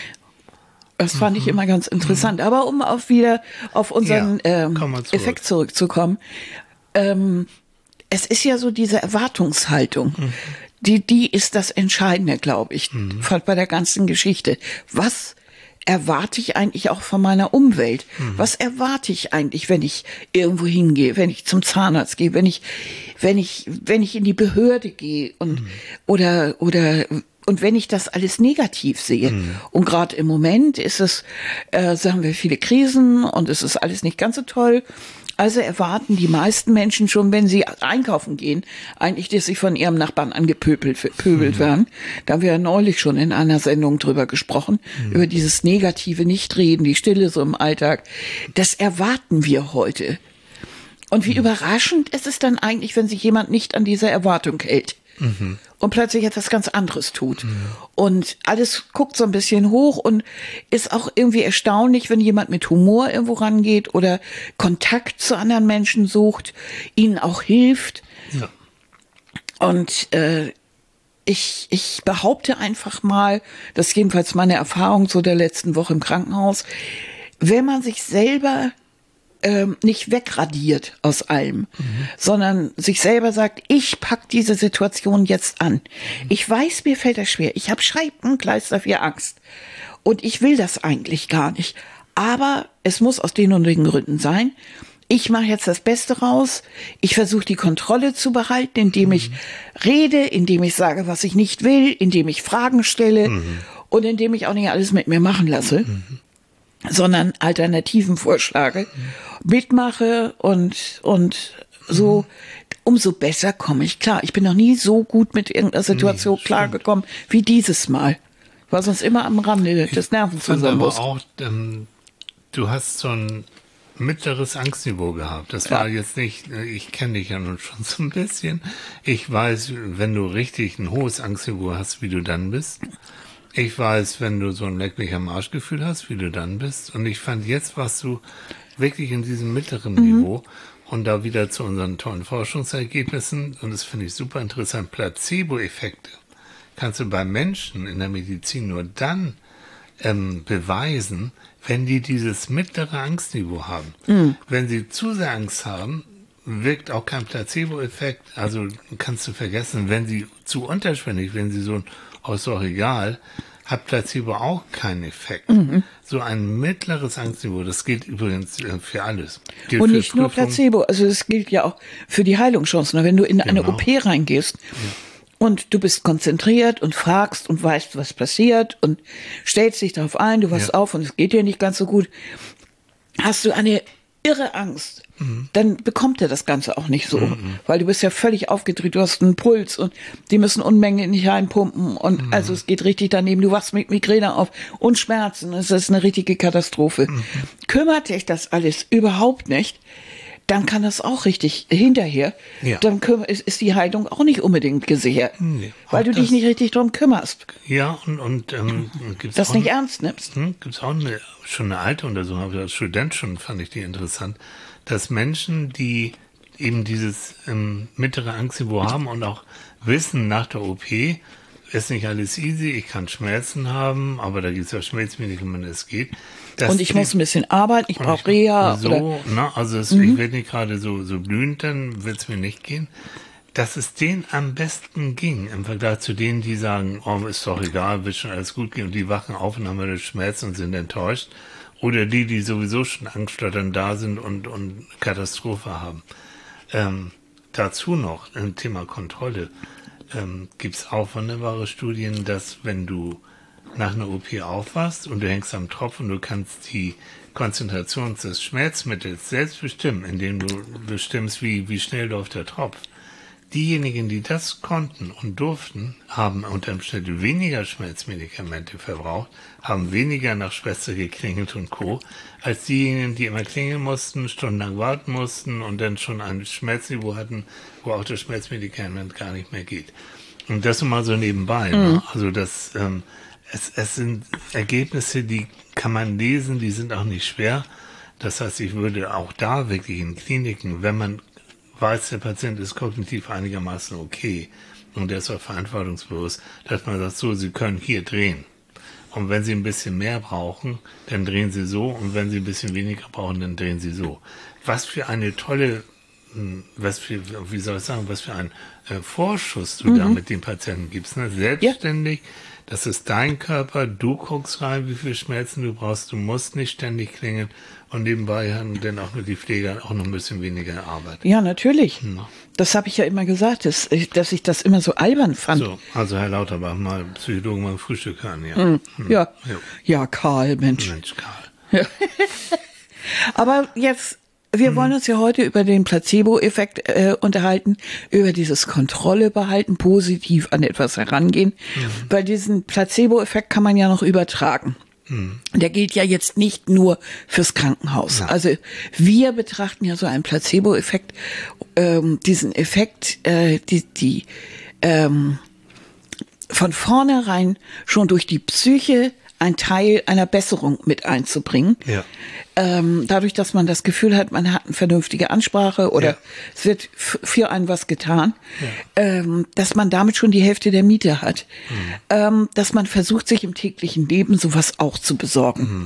Das fand ich immer ganz interessant. Aber um auf wieder auf unseren ja, ähm, zurück. Effekt zurückzukommen, ähm, es ist ja so diese Erwartungshaltung. Mhm. die, die ist das Entscheidende, glaube ich, mhm. bei der ganzen Geschichte. Was erwarte ich eigentlich auch von meiner Umwelt? Mhm. Was erwarte ich eigentlich, wenn ich irgendwo hingehe, wenn ich zum Zahnarzt gehe, wenn ich, wenn ich, wenn ich in die Behörde gehe und, mhm. oder, oder, und wenn ich das alles negativ sehe. Mhm. Und gerade im Moment ist es, äh, sagen wir, viele Krisen und es ist alles nicht ganz so toll. Also erwarten die meisten Menschen schon, wenn sie einkaufen gehen, eigentlich, dass sie von ihrem Nachbarn angepöbelt pöbelt mhm. werden. Da haben wir ja neulich schon in einer Sendung drüber gesprochen, mhm. über dieses negative Nichtreden, die Stille so im Alltag. Das erwarten wir heute. Und wie mhm. überraschend ist es dann eigentlich, wenn sich jemand nicht an diese Erwartung hält. Mhm. Und plötzlich etwas ganz anderes tut. Mhm. Und alles guckt so ein bisschen hoch und ist auch irgendwie erstaunlich, wenn jemand mit Humor irgendwo rangeht oder Kontakt zu anderen Menschen sucht, ihnen auch hilft. Ja. Und äh, ich, ich behaupte einfach mal, das ist jedenfalls meine Erfahrung so der letzten Woche im Krankenhaus, wenn man sich selber Ähm, nicht wegradiert aus allem, mhm. sondern sich selber sagt, ich pack diese Situation jetzt an. Mhm. Ich weiß, mir fällt das schwer. Ich habe Scheibenkleister für Angst. Und ich will das eigentlich gar nicht. Aber es muss aus den und den Gründen sein. Ich mache jetzt das Beste raus. Ich versuche die Kontrolle zu behalten, indem mhm. ich rede, indem ich sage, was ich nicht will, indem ich Fragen stelle mhm. und indem ich auch nicht alles mit mir machen lasse. Mhm. sondern Alternativen vorschlage, mitmache und, und so, umso besser komme ich klar. Ich bin noch nie so gut mit irgendeiner Situation nee, klargekommen wie dieses Mal. Ich war sonst immer am Rande des Nervenzusammenbruchs. Aber auch, ähm, du hast so ein mittleres Angstniveau gehabt. Das war ja. jetzt nicht, ich kenne dich ja nun schon so ein bisschen. Ich weiß, wenn du richtig ein hohes Angstniveau hast, wie du dann bist. Ich weiß, wenn du so ein Leck mich am Arschgefühl hast, wie du dann bist. Und ich fand, jetzt warst du wirklich in diesem mittleren mhm. Niveau. Und da wieder zu unseren tollen Forschungsergebnissen. Und das finde ich super interessant. Placebo-Effekte kannst du bei Menschen in der Medizin nur dann ähm, beweisen, wenn die dieses mittlere Angstniveau haben. Mhm. Wenn sie zu sehr Angst haben, wirkt auch kein Placebo-Effekt. Also kannst du vergessen, wenn sie zu unterschwellig, wenn sie so ein oh, ist doch egal, hat Placebo auch keinen Effekt. Mhm. So ein mittleres Angstniveau, das gilt übrigens für alles. Gilt und nicht nur Placebo, also das gilt ja auch für die Heilungschancen. Wenn du in eine genau. O P reingehst ja. und du bist konzentriert und fragst und weißt, was passiert und stellst dich darauf ein, du wachst ja. auf und es geht dir nicht ganz so gut, hast du eine irre Angst, mhm. dann bekommt er das Ganze auch nicht so, mhm. weil du bist ja völlig aufgedreht, du hast einen Puls und die müssen Unmengen nicht reinpumpen und mhm. also es geht richtig daneben, du wachst mit Migräne auf und Schmerzen, es ist eine richtige Katastrophe. Mhm. Kümmert dich das alles überhaupt nicht, dann kann das auch richtig hinterher, ja. dann ist, ist die Heilung auch nicht unbedingt gesichert, nee, weil du das, dich nicht richtig drum kümmerst. Ja, und, und ähm, gibt's das auch nicht ernst nimmst. Hm, gibt es auch eine, schon eine alte Untersuchung, habe ich als Student schon, fand ich die interessant, dass Menschen, die eben dieses ähm, mittlere Angstniveau haben und auch wissen, nach der O P ist nicht alles easy, ich kann Schmerzen haben, aber da gibt es ja Schmerzmedikamente, es geht. Und ich muss ein bisschen arbeiten, ich brauche Reha. So, oder? Na, also es, mhm. ich werde nicht gerade so, so blühend, dann wird es mir nicht gehen. Dass es denen am besten ging, im Vergleich zu denen, die sagen, oh, ist doch egal, wird schon alles gut gehen, und die wachen auf und haben eine Schmerzen und sind enttäuscht. Oder die, die sowieso schon angstflatternd da sind und, und Katastrophe haben. Ähm, dazu noch ein Thema Kontrolle. Ähm, gibt es auch wunderbare Studien, dass wenn du nach einer O P aufwachst und du hängst am Tropf und du kannst die Konzentration des Schmerzmittels selbst bestimmen, indem du bestimmst, wie, wie schnell läuft der Tropf. Diejenigen, die das konnten und durften, haben unter Umständen weniger Schmerzmedikamente verbraucht, haben weniger nach Schwester geklingelt und Co., als diejenigen, die immer klingeln mussten, stundenlang warten mussten und dann schon ein Schmerzniveau hatten, wo auch das Schmerzmedikament gar nicht mehr geht. Und das mal so nebenbei. Mhm. Ne? Also das, ähm, es, es sind Ergebnisse, die kann man lesen, die sind auch nicht schwer. Das heißt, ich würde auch da wirklich in Kliniken, wenn man weiß, der Patient ist kognitiv einigermaßen okay und der ist auch verantwortungsbewusst, dass man sagt, so, Sie können hier drehen. Und wenn Sie ein bisschen mehr brauchen, dann drehen Sie so. Und wenn Sie ein bisschen weniger brauchen, dann drehen Sie so. Was für eine tolle was für, wie soll ich sagen, was für einen äh, Vorschuss du mhm. da mit dem Patienten gibst. Ne? Selbstständig, ja. Das ist dein Körper, du guckst rein, wie viel Schmerzen du brauchst, du musst nicht ständig klingeln und nebenbei haben dann auch nur die Pfleger auch noch ein bisschen weniger Arbeit. Ja, natürlich. Hm. Das habe ich ja immer gesagt, dass, dass ich das immer so albern fand. So, also Herr Lauterbach, mal Psychologen mal Frühstück hören, ja. Hm. Hm. Ja. ja, ja, Karl, Mensch. Mensch, Karl. Ja. Aber jetzt, wir mhm. wollen uns ja heute über den Placebo-Effekt äh, unterhalten, über dieses Kontrolle behalten, positiv an etwas herangehen, mhm. weil diesen Placebo-Effekt kann man ja noch übertragen. Mhm. Der gilt ja jetzt nicht nur fürs Krankenhaus. Ja. Also wir betrachten ja so einen Placebo-Effekt, ähm, diesen Effekt, äh, die, die ähm, von vornherein schon durch die Psyche ein Teil einer Besserung mit einzubringen. Ja. Ähm, dadurch, dass man das Gefühl hat, man hat eine vernünftige Ansprache oder ja. es wird f- für einen was getan, ja. ähm, dass man damit schon die Hälfte der Miete hat. Mhm. Ähm, dass man versucht, sich im täglichen Leben sowas auch zu besorgen. Mhm.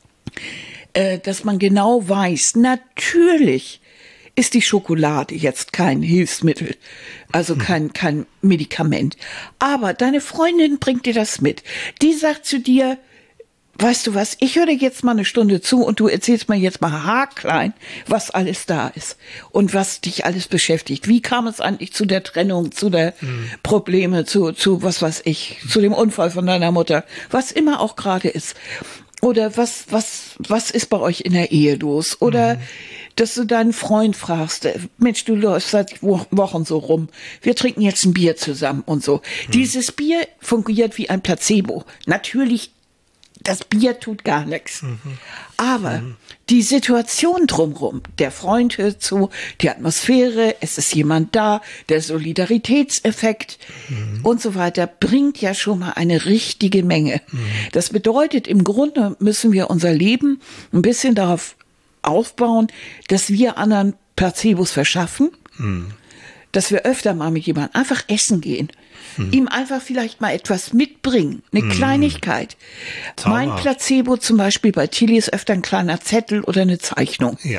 Äh, dass man genau weiß, natürlich ist die Schokolade jetzt kein Hilfsmittel, also kein, kein Medikament. Aber deine Freundin bringt dir das mit. Die sagt zu dir, weißt du was, ich höre dir jetzt mal eine Stunde zu und du erzählst mir jetzt mal haarklein, was alles da ist und was dich alles beschäftigt. Wie kam es eigentlich zu der Trennung, zu der mhm. Probleme, zu, zu was weiß ich, zu dem Unfall von deiner Mutter, was immer auch gerade ist. Oder was, was, was ist bei euch in der Ehe los? Oder mhm. dass du deinen Freund fragst, Mensch, du läufst seit Wochen so rum, wir trinken jetzt ein Bier zusammen und so. Mhm. Dieses Bier fungiert wie ein Placebo. Natürlich, das Bier tut gar nichts. Mhm. Aber mhm. die Situation drumherum, der Freund hört zu, die Atmosphäre, es ist jemand da, der Solidaritätseffekt mhm. und so weiter, bringt ja schon mal eine richtige Menge. Mhm. Das bedeutet, im Grunde müssen wir unser Leben ein bisschen darauf aufbauen, dass wir anderen Placebos verschaffen, hm. dass wir öfter mal mit jemandem einfach essen gehen, hm. ihm einfach vielleicht mal etwas mitbringen, eine hm. Kleinigkeit. Zauber. Mein Placebo zum Beispiel bei Tilly ist öfter ein kleiner Zettel oder eine Zeichnung. Ja.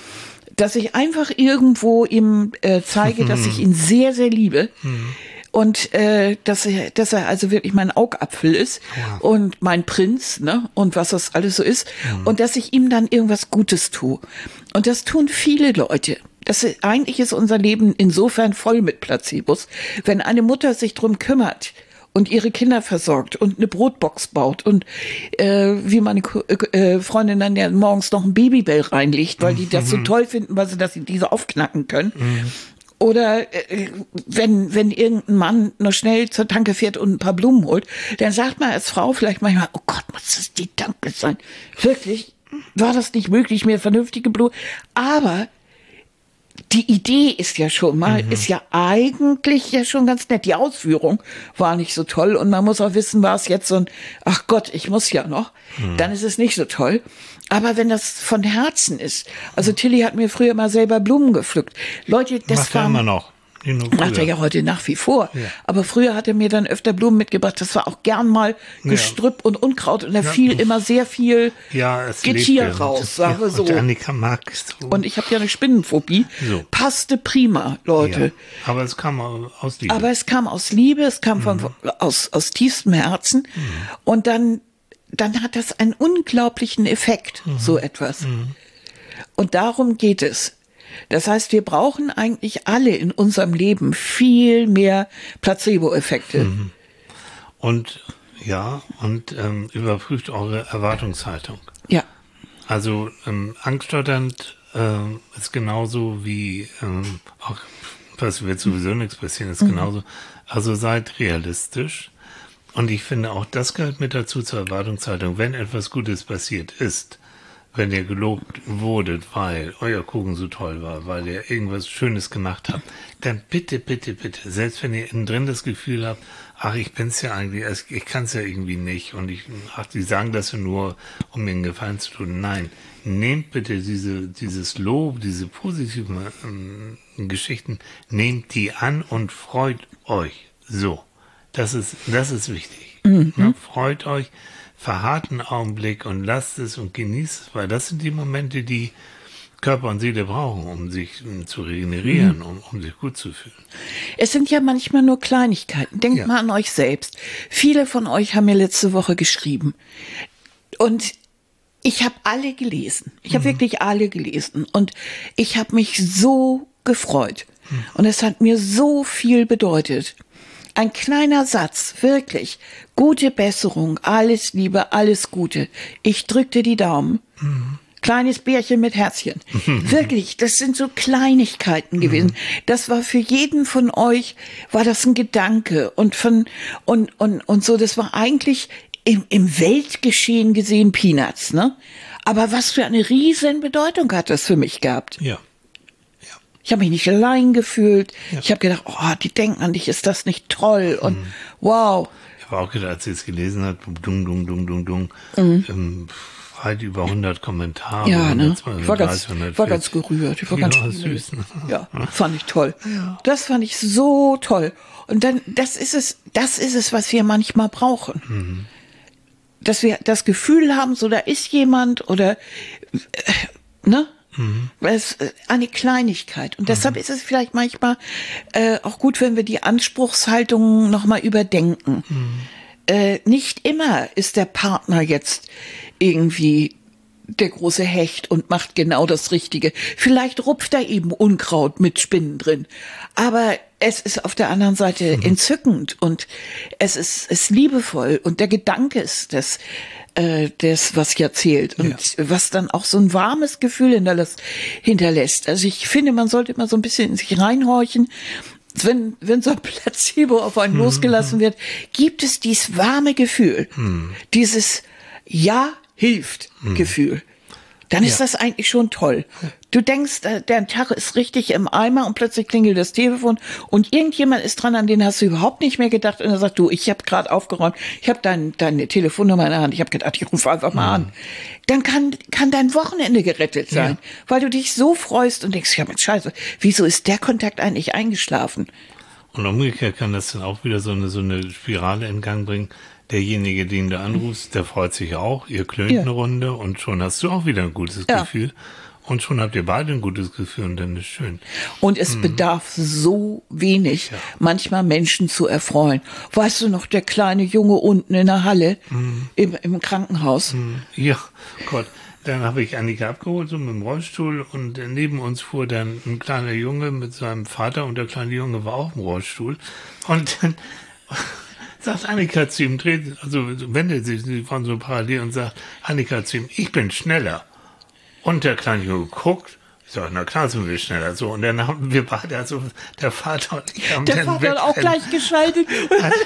Dass ich einfach irgendwo ihm äh, zeige, hm. dass ich ihn sehr, sehr liebe. Hm. Und äh, dass er, dass er also wirklich mein Augapfel ist ja. und mein Prinz, ne, und was das alles so ist. Mhm. Und dass ich ihm dann irgendwas Gutes tue. Und das tun viele Leute. Das ist, eigentlich ist unser Leben insofern voll mit Placebos. Wenn eine Mutter sich drum kümmert und ihre Kinder versorgt und eine Brotbox baut und äh, wie meine äh, Freundin dann ja morgens noch ein Babybell reinlegt, weil die das so toll finden, weil sie, dass sie diese aufknacken können. Mhm. Oder äh, wenn wenn irgendein Mann noch schnell zur Tanke fährt und ein paar Blumen holt, dann sagt man als Frau vielleicht manchmal, oh Gott, muss das die Tanke sein? Wirklich, war das nicht möglich, mir vernünftige Blumen? Aber die Idee ist ja schon mal, mhm. ist ja eigentlich ja schon ganz nett. Die Ausführung war nicht so toll und man muss auch wissen, war es jetzt so ein, ach Gott, ich muss ja noch, mhm. dann ist es nicht so toll. Aber wenn das von Herzen ist, also Tilly hat mir früher mal selber Blumen gepflückt. Leute, das macht war... er immer noch. Macht er ja heute nach wie vor. Ja. Aber früher hat er mir dann öfter Blumen mitgebracht. Das war auch gern mal Gestrüpp ja. und Unkraut. Und da ja. fiel immer sehr viel ja, Getier raus, sagen wir ja, so. Und Annika magst du. Und ich habe ja eine Spinnenphobie. So. Passte prima, Leute. Ja. Aber es kam aus Liebe. Aber es kam aus Liebe, es kam mhm. von, aus, aus tiefstem Herzen. Mhm. Und dann, dann hat das einen unglaublichen Effekt, mhm. so etwas. Mhm. Und darum geht es. Das heißt, wir brauchen eigentlich alle in unserem Leben viel mehr Placebo-Effekte. Mhm. Und ja, und ähm, überprüft eure Erwartungshaltung. Ja. Also ähm, angststotternd ähm, ist genauso wie ähm, auch, was wird sowieso nichts passieren, ist mhm. genauso. Also seid realistisch. Und ich finde, auch das gehört mit dazu zur Erwartungshaltung. Wenn etwas Gutes passiert ist, wenn ihr gelobt wurdet, weil euer Kuchen so toll war, weil ihr irgendwas Schönes gemacht habt, dann bitte, bitte, bitte, selbst wenn ihr innen drin das Gefühl habt, ach, ich bin's ja eigentlich, ich kann's ja irgendwie nicht und ich, ach, die sagen das ja nur, um mir einen Gefallen zu tun. Nein, nehmt bitte diese, dieses Lob, diese positiven ähm, Geschichten, nehmt die an und freut euch. So, das ist, das ist wichtig. Mhm. Ja, freut euch. Verharrt einen Augenblick und lasst es und genießt es, weil das sind die Momente, die, Körper und Seele brauchen, um sich um, zu regenerieren, um, um sich gut zu fühlen. Es sind ja manchmal nur Kleinigkeiten. Denkt Ja. mal an euch selbst. Viele von euch haben mir letzte Woche geschrieben. Und ich habe alle gelesen. Ich habe Mhm. wirklich alle gelesen. Und ich habe mich so gefreut. Mhm. Und es hat mir so viel bedeutet. Ein kleiner Satz, wirklich. Gute Besserung, alles Liebe, alles Gute. Ich drückte die Daumen. Mhm. Kleines Bärchen mit Herzchen. Wirklich, das sind so Kleinigkeiten gewesen. Das war für jeden von euch, war das ein Gedanke. Und von, und, und, und so, das war eigentlich im, im Weltgeschehen gesehen Peanuts, ne? Aber was für eine riesen Bedeutung hat das für mich gehabt. Ja. Ich habe mich nicht allein gefühlt. Ja. Ich habe gedacht, oh, die denken an dich, ist das nicht toll? Und mhm. wow. Ich habe auch gedacht, als sie es gelesen hat, dung, dung, dung, dung, dung, mhm. ähm, weit über hundert Kommentare. Ja, ne? Ich war ganz, war ganz gerührt. Ich war ja, ganz süß. Ne? Ja, fand ich toll. Ja. Das fand ich so toll. Und dann, das ist es, das ist es, was wir manchmal brauchen. Mhm. Dass wir das Gefühl haben, so da ist jemand oder, äh, ne? Mhm. Es ist eine Kleinigkeit. Und deshalb mhm. ist es vielleicht manchmal äh, auch gut, wenn wir die Anspruchshaltung nochmal überdenken. Mhm. Äh, nicht immer ist der Partner jetzt irgendwie der große Hecht und macht genau das Richtige. Vielleicht rupft er eben Unkraut mit Spinnen drin. Aber es ist auf der anderen Seite mhm. entzückend und es ist, ist liebevoll und der Gedanke ist das, äh, das, was hier zählt und ja. was dann auch so ein warmes Gefühl hinterlässt, hinterlässt. Also ich finde, man sollte immer so ein bisschen in sich reinhorchen. Wenn, wenn so ein Placebo auf einen mhm. losgelassen wird, gibt es dieses warme Gefühl, mhm. dieses Ja, hilft mhm. Gefühl. Dann ist ja. das eigentlich schon toll. Du denkst, der Tag ist richtig im Eimer und plötzlich klingelt das Telefon und irgendjemand ist dran, an den hast du überhaupt nicht mehr gedacht und er sagt, du, ich habe gerade aufgeräumt, ich habe dein, deine Telefonnummer in der Hand, ich habe gedacht, ich rufe einfach mal mhm. an. Dann kann, kann dein Wochenende gerettet sein, ja. weil du dich so freust und denkst, ja, Mensch, scheiße, wieso ist der Kontakt eigentlich eingeschlafen? Und umgekehrt kann das dann auch wieder so eine, so eine Spirale in Gang bringen. Derjenige, den du anrufst, der freut sich auch, ihr klönt ja. eine Runde und schon hast du auch wieder ein gutes ja. Gefühl. Und schon habt ihr beide ein gutes Gefühl und dann ist schön. Und es mhm. bedarf so wenig, ja. manchmal Menschen zu erfreuen. Weißt du noch, der kleine Junge unten in der Halle mhm. im, im Krankenhaus? Mhm. Ja, Gott. Dann habe ich Annika abgeholt, so mit dem Rollstuhl und neben uns fuhr dann ein kleiner Junge mit seinem Vater und der kleine Junge war auch im Rollstuhl. Und dann sagt Annika zu ihm, dreht, also wendet sich, sie waren so parallel und sagt Annika zu ihm, ich bin schneller. Und der kleine Junge guckt, ich sage, na klar sind wir schneller. So, und dann haben wir beide, also der Vater und ich haben der dann Vater hat auch gleich geschaltet. Und dann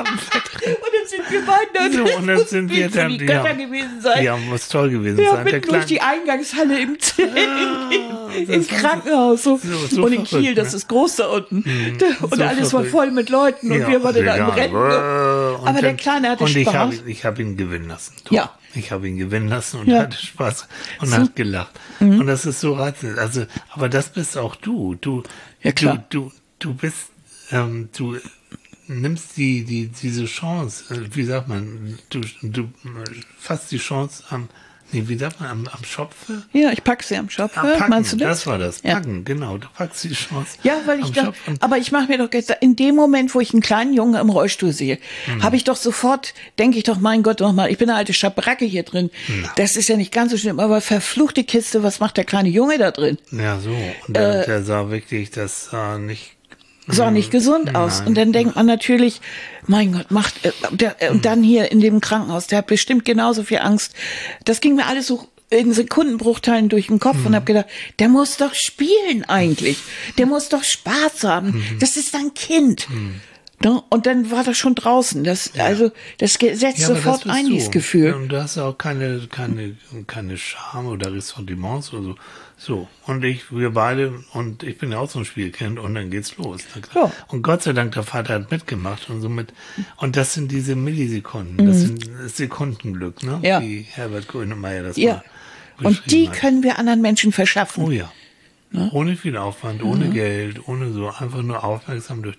sind wir beide dann, so, und dann sind wir dann, die Götter ja, gewesen sein. Ja, muss toll gewesen ja, sein. Der durch die Eingangshalle im, ah, im, im Krankenhaus. So. So, so und in Kiel, ne? Das ist groß da unten. Mhm, und so alles verrückt. War voll mit Leuten und ja, wir waren da im Rennen. Aber dann, der Kleine hatte und Spaß. Und ich habe ich hab ihn gewinnen lassen. Doch. Ja. Ich habe ihn gewinnen lassen und ja. hatte Spaß und so. hat gelacht. Mhm. Und das ist so reizend. Also, aber das bist auch du. Du, ja, klar. du, du, du bist, ähm, du nimmst die, die, diese Chance, wie sagt man, du, du fasst die Chance am, nee, wie sagt man, am, am Schopfe? Ja, ich pack sie am Schopfe, ah, packen, meinst du das? Das war das, packen, ja. Genau, du packst die Chance. Ja, weil ich da, aber ich mache mir doch jetzt, in dem Moment, wo ich einen kleinen Jungen im Rollstuhl sehe, mhm. habe ich doch sofort, denke ich doch, mein Gott, noch mal, ich bin eine alte Schabracke hier drin. Na. Das ist ja nicht ganz so schlimm, aber verfluchte Kiste, was macht der kleine Junge da drin? Ja, so. Und der, äh, der sah wirklich, das sah nicht sah nicht gesund aus. Nein. Und dann denkt man natürlich, mein Gott, macht, äh, der, äh, und dann hier in dem Krankenhaus, der hat bestimmt genauso viel Angst. Das ging mir alles so in Sekundenbruchteilen durch den Kopf mhm. und habe gedacht, der muss doch spielen eigentlich. Der muss doch Spaß haben. Mhm. Das ist ein Kind. Mhm. No? Und dann war das schon draußen. Das, ja. Also, das setzt ja, sofort das ein, dieses Gefühl. Und du hast auch keine, keine, keine Scham oder Ressentiments oder so. So. Und ich, wir beide, und ich bin ja auch so ein Spielkind, und dann geht's los. Ja. Und Gott sei Dank, der Vater hat mitgemacht und somit, und das sind diese Millisekunden, mhm. das sind das Sekundenglück, ne? Ja. Wie Herbert Grönemeyer das ja. mal Und die hat. Können wir anderen Menschen verschaffen. Oh ja. Ne? Ohne viel Aufwand, ohne mhm. Geld, ohne so, einfach nur aufmerksam durch die Gegend.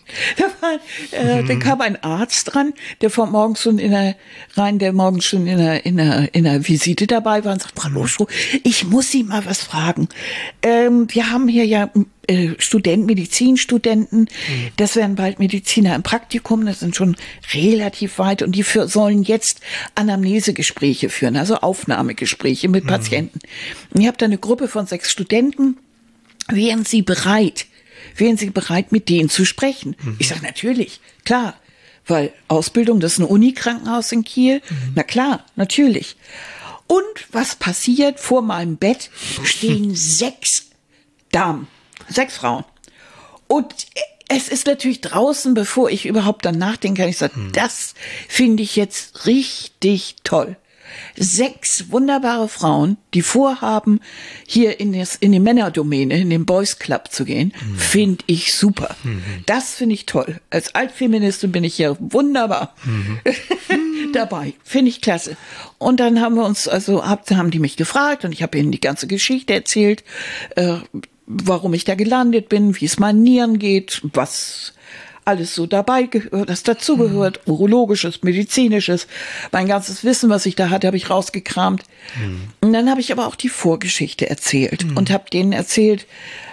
Da war, äh, mhm. dann kam ein Arzt dran, der von morgens schon in der, rein, der morgens schon in der, in der, in der Visite dabei war und sagt, Frau Loschko, ich muss Sie mal was fragen. Ähm, wir haben hier ja äh, Studenten, Medizinstudenten, mhm. das werden bald Mediziner im Praktikum, das sind schon relativ weit und die für, sollen jetzt Anamnesegespräche führen, also Aufnahmegespräche mit mhm. Patienten. Und ich habe da eine Gruppe von sechs Studenten. Wären Sie bereit, wären Sie bereit, mit denen zu sprechen? Mhm. Ich sage, natürlich, klar, weil Ausbildung, das ist ein Unikrankenhaus in Kiel. Mhm. Na klar, natürlich. Und was passiert? Vor meinem Bett stehen sechs Damen, sechs Frauen. Und es ist natürlich draußen, bevor ich überhaupt dann nachdenken kann, ich sage, mhm. das finde ich jetzt richtig toll. Sechs wunderbare Frauen, die vorhaben, hier in, das, in die Männerdomäne, in den Boys Club zu gehen, mhm. finde ich super. Mhm. Das finde ich toll. Als Altfeministin bin ich ja wunderbar mhm. dabei. Finde ich klasse. Und dann haben wir uns, also hab, haben die mich gefragt und ich habe ihnen die ganze Geschichte erzählt, äh, warum ich da gelandet bin, wie es meinen Nieren geht, was alles so dabei gehört, das dazugehört, mhm. urologisches, medizinisches, mein ganzes Wissen, was ich da hatte, habe ich rausgekramt. Mhm. Und dann habe ich aber auch die Vorgeschichte erzählt mhm. und habe denen erzählt,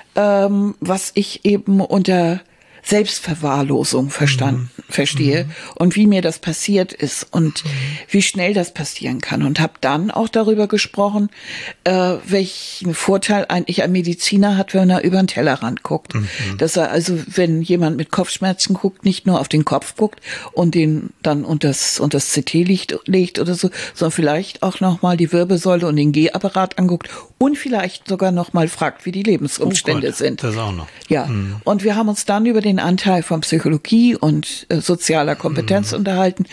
ähm, was ich eben unter Selbstverwahrlosung verstanden, mhm. verstehe mhm. und wie mir das passiert ist und mhm. wie schnell das passieren kann und habe dann auch darüber gesprochen, äh, welchen Vorteil eigentlich ein Mediziner hat, wenn er über den Tellerrand guckt. Mhm. Dass er also, wenn jemand mit Kopfschmerzen guckt, nicht nur auf den Kopf guckt und den dann unter das, unter das C T legt, legt oder so, sondern vielleicht auch nochmal die Wirbelsäule und den G-Apparat anguckt und vielleicht sogar nochmal fragt, wie die Lebensumstände oh Gott, sind. Das auch noch. Ja, mhm. und wir haben uns dann über den Anteil von Psychologie und äh, sozialer Kompetenz mhm. unterhalten.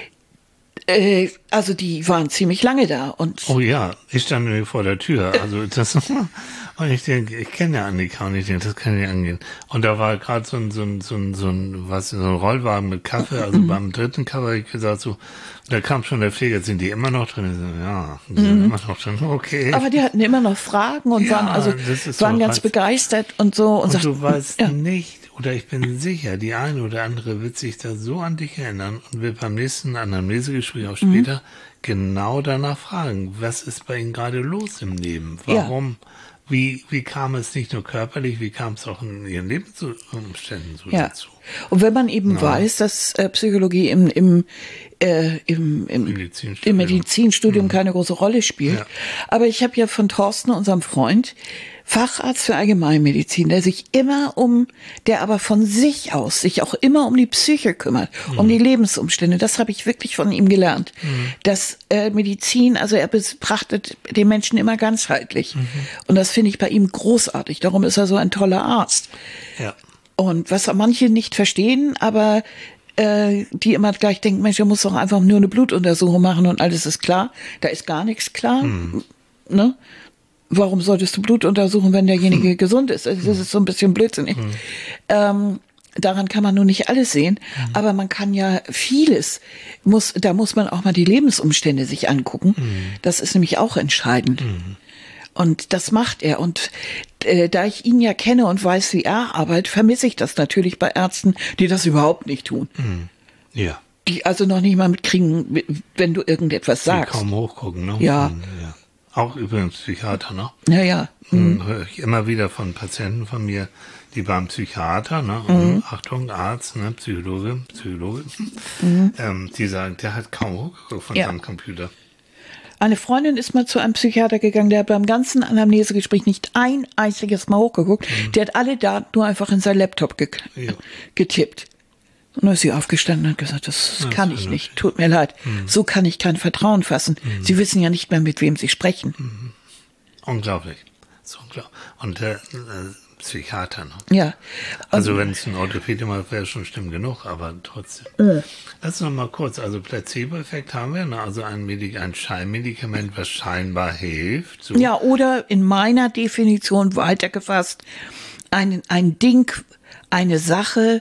Äh, also die waren ziemlich lange da. Und oh ja, ich stand nämlich vor der Tür. Also das und ich denke, ich kenne ja Annika und ich denke, das kann nicht angehen. Und da war gerade so ein, so ein, so ein, so ein, was, so ein Rollwagen mit Kaffee. Also mhm. beim dritten Cover habe ich gesagt, so, da kam schon der Pfleger, sind die immer noch drin? Ich so, ja, die sind mhm. immer noch drin, okay. Aber die hatten immer noch Fragen und ja, waren also waren ganz begeistert und so. Und, und sagt, du weißt ja. nicht, oder ich bin sicher, die eine oder andere wird sich da so an dich erinnern und wird beim nächsten Anamnesegespräch auch später mhm. genau danach fragen, was ist bei Ihnen gerade los im Leben? Warum? Ja. Wie, wie kam es nicht nur körperlich, wie kam es auch in Ihren Lebensumständen so ja. dazu? Und wenn man eben ja. weiß, dass äh, Psychologie im, im, äh, im, im, Medizinstudium, im Medizinstudium mhm. keine große Rolle spielt. Ja. Aber ich habe ja von Thorsten, unserem Freund, Facharzt für Allgemeinmedizin, der sich immer um, der aber von sich aus sich auch immer um die Psyche kümmert, mhm. um die Lebensumstände. Das habe ich wirklich von ihm gelernt. Mhm. Dass äh, Medizin, also er betrachtet den Menschen immer ganzheitlich. Mhm. Und das finde ich bei ihm großartig. Darum ist er so ein toller Arzt. Ja. Und was manche nicht verstehen, aber äh, die immer gleich denken, Mensch, er muss doch einfach nur eine Blutuntersuchung machen und alles ist klar. Da ist gar nichts klar. Mhm. Ne? Warum solltest du Blut untersuchen, wenn derjenige hm. gesund ist? Also das ist so ein bisschen blödsinnig. Hm. Ähm, daran kann man nur nicht alles sehen, hm. aber man kann ja vieles, muss, da muss man auch mal die Lebensumstände sich angucken. Hm. Das ist nämlich auch entscheidend. Hm. Und das macht er. Und äh, da ich ihn ja kenne und weiß, wie er arbeitet, vermisse ich das natürlich bei Ärzten, die das überhaupt nicht tun. Hm. Ja. Die also noch nicht mal mitkriegen, wenn du irgendetwas sagst. Die kaum hochgucken, ne? Ja. Hm, ja. Auch übrigens Psychiater, ne? Ja, ja. Mhm. Höre ich immer wieder von Patienten von mir, die beim Psychiater, ne? Und mhm. Achtung, Arzt, ne? Psychologe, Psychologe, mhm. ähm, die sagen, der hat kaum hochgeguckt von ja. seinem Computer. Eine Freundin ist mal zu einem Psychiater gegangen, der hat beim ganzen Anamnesegespräch nicht ein einziges Mal hochgeguckt. Mhm. Der hat alle Daten nur einfach in sein Laptop ge- ja. getippt. Und dann ist sie aufgestanden und hat gesagt, das, das kann ich nicht, tut mir leid. Mhm. So kann ich kein Vertrauen fassen. Mhm. Sie wissen ja nicht mehr, mit wem Sie sprechen. Mhm. Unglaublich. So unglaublich. Und der äh, Psychiater, ne? Ja. Also wenn es ein Orthopäde mal wäre, schon schlimm genug, aber trotzdem. Mhm. Lass noch mal kurz, also Placebo-Effekt haben wir, ne? Also ein, Medik- ein Scheinmedikament, was scheinbar hilft. So. Ja, oder in meiner Definition weitergefasst, ein, ein Ding, eine Sache,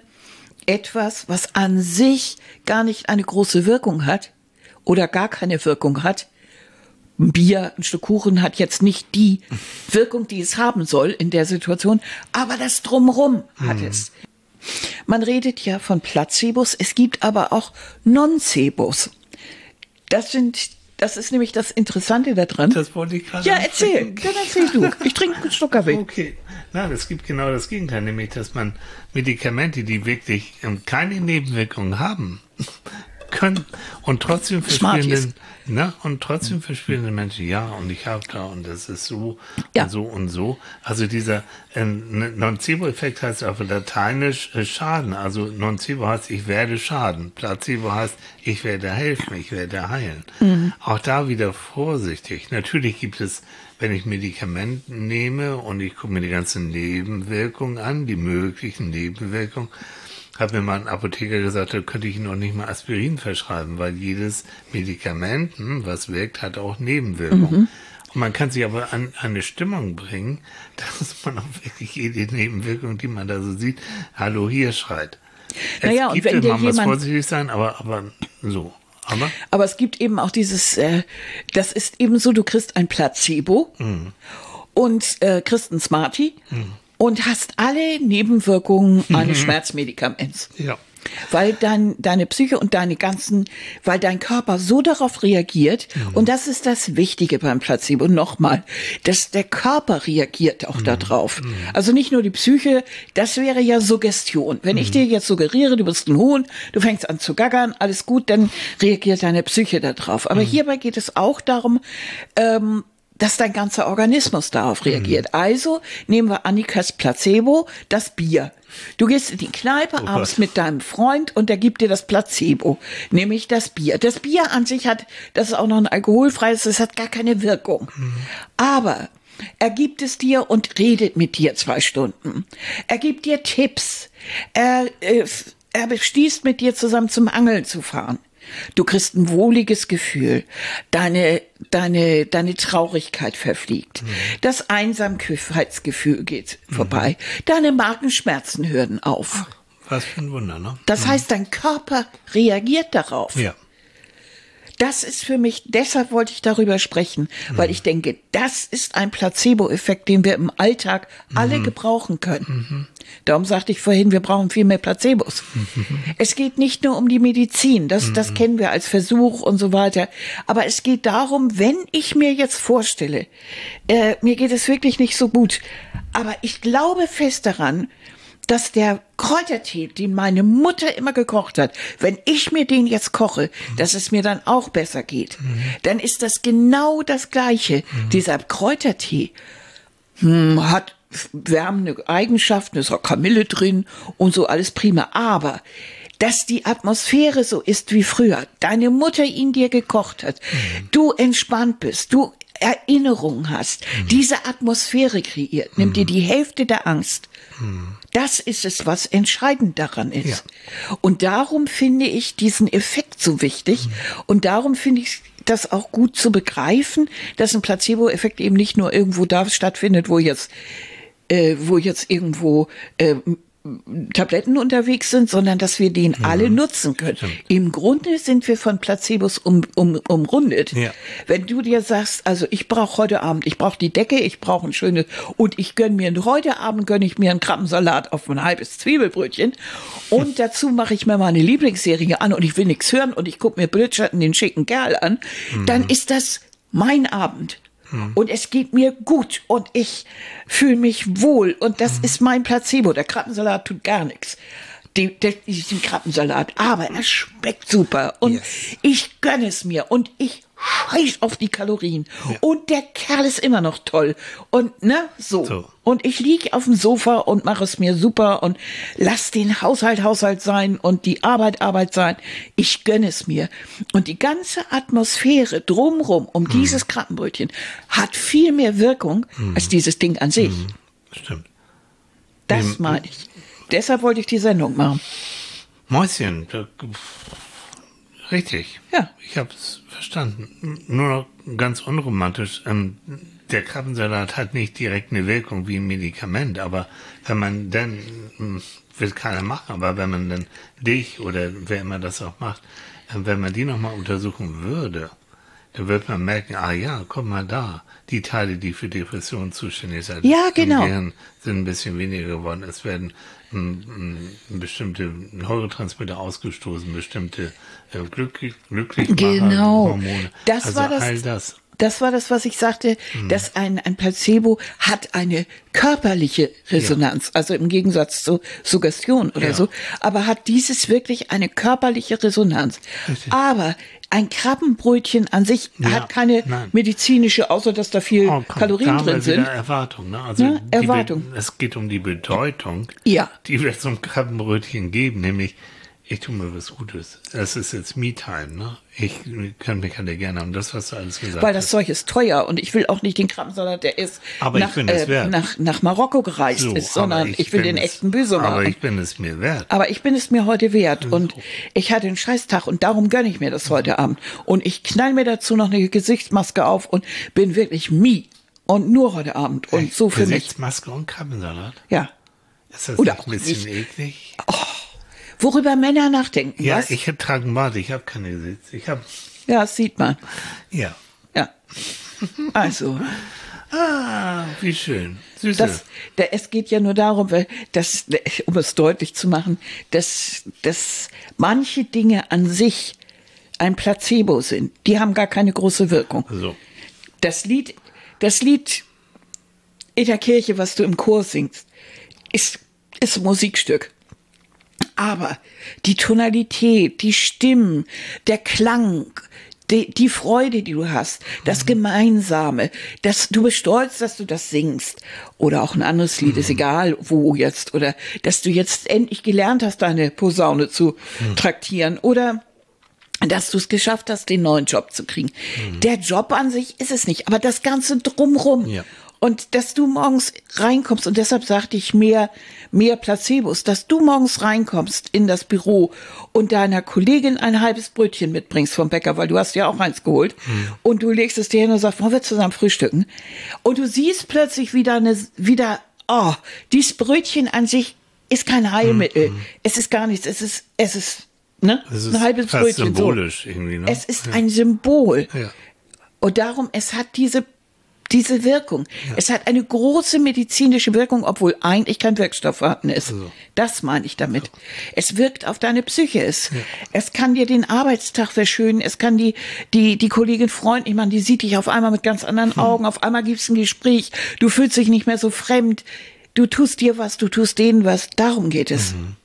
etwas, was an sich gar nicht eine große Wirkung hat oder gar keine Wirkung hat. Ein Bier, ein Stück Kuchen hat jetzt nicht die Wirkung, die es haben soll in der Situation, aber das Drumherum hat mhm. es. Man redet ja von Placebos, es gibt aber auch Nocebos. Das sind, das ist nämlich das Interessante daran. Das wollte ich gerade Ja, erzähl, dann erzähl du. Ich trinke einen Schluck Kaffee. Okay. Nein, es gibt genau das Gegenteil, nämlich, dass man Medikamente, die wirklich ähm, keine Nebenwirkungen haben, können und trotzdem verspielen, ne, und trotzdem verspielen die Menschen, ja, und ich habe da und das ist so Ja. und so und so. Also dieser äh, Nocebo-Effekt heißt auf Lateinisch äh, Schaden. Also Nocebo heißt, ich werde schaden. Placebo heißt, ich werde helfen, ich werde heilen. Mhm. Auch da wieder vorsichtig. Natürlich gibt es, wenn ich Medikamente nehme und ich gucke mir die ganzen Nebenwirkungen an, die möglichen Nebenwirkungen, hat mir mal ein Apotheker gesagt, da könnte ich noch nicht mal Aspirin verschreiben, weil jedes Medikament, was wirkt, hat auch Nebenwirkungen. Mhm. Und man kann sich aber an, an eine Stimmung bringen, dass man auch wirklich jede Nebenwirkung, die man da so sieht, hallo hier schreit. Es Naja, gibt, und wenn dir man muss jemand, vorsichtig sein, aber, aber so. Aber, aber es gibt eben auch dieses, äh, das ist eben so, du kriegst ein Placebo mhm. und äh, kriegst ein Smartie. Mhm. Und hast alle Nebenwirkungen eines Schmerzmedikaments. Ja. Weil dein, deine Psyche und deine ganzen, weil dein Körper so darauf reagiert. Mhm. Und das ist das Wichtige beim Placebo. Nochmal, dass der Körper reagiert auch mhm. darauf. Mhm. Also nicht nur die Psyche, das wäre ja Suggestion. Wenn mhm. ich dir jetzt suggeriere, du bist ein Huhn, du fängst an zu gackern, alles gut, dann reagiert deine Psyche darauf. Aber mhm. hierbei geht es auch darum, ähm, dass dein ganzer Organismus darauf reagiert. Mhm. Also nehmen wir Annikas Placebo, das Bier. Du gehst in die Kneipe oh abends mit deinem Freund und der gibt dir das Placebo, nämlich das Bier. Das Bier an sich hat, das ist auch noch ein alkoholfreies, das hat gar keine Wirkung. Mhm. Aber er gibt es dir und redet mit dir zwei Stunden. Er gibt dir Tipps. Er, äh, er beschließt mit dir zusammen zum Angeln zu fahren. Du kriegst ein wohliges Gefühl. Deine, deine, deine Traurigkeit verfliegt. Mhm. Das Einsamkeitsgefühl geht mhm. vorbei. Deine Magenschmerzen hören auf. Ach, was für ein Wunder, ne? Das mhm. heißt, dein Körper reagiert darauf. Ja. Das ist für mich, deshalb wollte ich darüber sprechen, mhm. weil ich denke, das ist ein Placebo-Effekt, den wir im Alltag mhm. alle gebrauchen können. Mhm. Darum sagte ich vorhin, wir brauchen viel mehr Placebos. Mhm. Es geht nicht nur um die Medizin, das, mhm. das kennen wir als Versuch und so weiter. Aber es geht darum, wenn ich mir jetzt vorstelle, äh, mir geht es wirklich nicht so gut, aber ich glaube fest daran, dass der Kräutertee, den meine Mutter immer gekocht hat, wenn ich mir den jetzt koche, mhm. dass es mir dann auch besser geht. Mhm. Dann ist das genau das Gleiche. Mhm. Dieser Kräutertee hm, hat wärmende Eigenschaften, ist auch Kamille drin und so, alles prima. Aber dass die Atmosphäre so ist wie früher, deine Mutter ihn dir gekocht hat, mhm. du entspannt bist, du Erinnerungen hast, mhm. diese Atmosphäre kreiert, nimmt mhm. dir die Hälfte der Angst. Mhm. Das ist es, was entscheidend daran ist. Ja. Und darum finde ich diesen Effekt so wichtig. Mhm. Und darum finde ich das auch gut zu begreifen, dass ein Placebo-Effekt eben nicht nur irgendwo da stattfindet, wo jetzt, äh, wo jetzt irgendwo äh, Tabletten unterwegs sind, sondern dass wir den mhm. alle nutzen können. Stimmt. Im Grunde sind wir von Placebos um, um, umrundet. Ja. Wenn du dir sagst, also ich brauche heute Abend, ich brauche die Decke, ich brauche ein schönes, und ich gönne mir heute Abend gönne ich mir einen Krabbensalat auf ein halbes Zwiebelbrötchen und dazu mache ich mir meine Lieblingsserie an und ich will nichts hören und ich gucke mir Bridgerton, den schicken Kerl an, mhm. dann ist das mein Abend. Und es geht mir gut und ich fühle mich wohl und das mhm. ist mein Placebo. Der Krabbensalat tut gar nichts. Die, der, diesen Krabbensalat, aber er schmeckt super und yes. ich gönne es mir und ich scheiß auf die Kalorien ja. und der Kerl ist immer noch toll und ne, so. so. Und ich liege auf dem Sofa und mache es mir super und lass den Haushalt Haushalt sein und die Arbeit Arbeit sein. Ich gönne es mir. Und die ganze Atmosphäre drumrum um mm. dieses Krabbenbrötchen hat viel mehr Wirkung mm. als dieses Ding an sich. Mm. Stimmt. Das ähm, meine ich. Deshalb wollte ich die Sendung machen. Mäuschen, richtig. Ja. Ich habe es verstanden. Nur noch ganz unromantisch. Ähm, der Krabbensalat hat nicht direkt eine Wirkung wie ein Medikament, aber wenn man dann, will keiner machen, aber wenn man dann dich oder wer immer das auch macht, wenn man die nochmal untersuchen würde, dann wird man merken, ah ja, guck mal da, die Teile, die für Depressionen zuständig sind, Ja, genau. im Gehirn sind ein bisschen weniger geworden. Es werden m, m, bestimmte Neurotransmitter ausgestoßen, bestimmte äh, glücklich, glücklich Genau. Hormone. Das also war das. all das. Das war das, was ich sagte, dass ein, ein Placebo hat eine körperliche Resonanz, also im Gegensatz zu Suggestion oder Ja. so, aber hat dieses wirklich eine körperliche Resonanz. Richtig. Aber ein Krabbenbrötchen an sich Ja, hat keine nein. medizinische, außer dass da viel Oh, komm, Kalorien da haben wir drin sind. wieder Erwartung, ne? Also Ne? die Erwartung. Be- es geht um die Bedeutung, Ja. die wir zum Krabbenbrötchen geben, nämlich ich tue mir was Gutes. Es ist jetzt Me-Time, ne? Ich kann mich an dir gerne haben, das, was du alles gesagt Weil das hast. Zeug ist teuer und ich will auch nicht den Krabbensalat, der ist Aber ich nach, bin es wert. nach, nach Marokko gereist So, ist, aber sondern ich, will bin den es- echten Büsumer. Aber Und- ich bin es mir wert. Aber ich bin es mir heute wert und ich hatte einen Scheißtag und darum gönne ich mir das heute Abend. Und ich knall mir dazu noch eine Gesichtsmaske auf und bin wirklich me. Und nur heute Abend. Und so für mich. Gesichtsmaske und Krabbensalat? Ja. Ist das Oder nicht auch ein bisschen nicht. eklig? Worüber Männer nachdenken, Ja, was? ich trage einen Bart, ich habe keine Gesicht. Ich habe, Ja, das sieht man. ja. Ja. Also, Ah, wie schön. Süße. das, da, es geht ja nur darum, weil das, um es deutlich zu machen, dass, dass manche Dinge an sich ein Placebo sind. Die haben gar keine große Wirkung. so. Das Lied, das Lied in der Kirche, was du im Chor singst, ist, ist ein Musikstück. Aber die Tonalität, die Stimmen, der Klang, die, die Freude, die du hast, das Gemeinsame, dass du bist stolz, dass du das singst. Oder auch ein anderes Lied, ist egal wo jetzt. Oder dass du jetzt endlich gelernt hast, deine Posaune zu traktieren. Oder dass du es geschafft hast, den neuen Job zu kriegen. Der Job an sich ist es nicht, aber das Ganze drumrum. Ja. Und dass du morgens reinkommst, und deshalb sagte ich mehr, mehr Placebos, dass du morgens reinkommst in das Büro und deiner Kollegin ein halbes Brötchen mitbringst vom Bäcker, weil du hast ja auch eins geholt, und du legst es dir hin und sagst, wollen wir zusammen frühstücken? Und du siehst plötzlich wieder eine, wieder, oh, dieses Brötchen an sich ist kein Heilmittel. Es ist gar nichts, es ist, es ist, ne? Das ist ein halbes fast Brötchen. symbolisch so. irgendwie, ne? Es ist ein Symbol. Ja. Und darum, es hat diese, diese Wirkung. Es hat eine große medizinische Wirkung, obwohl eigentlich kein Wirkstoff vorhanden ist. So. Das meine ich damit. Es wirkt auf deine Psyche. Es, es kann dir den Arbeitstag verschönen. Es kann die, die, die Kollegin freundlich machen. Die sieht dich auf einmal mit ganz anderen Hm. Augen. Auf einmal gibt's ein Gespräch. Du fühlst dich nicht mehr so fremd. Du tust dir was, du tust denen was. Darum geht es. Mhm.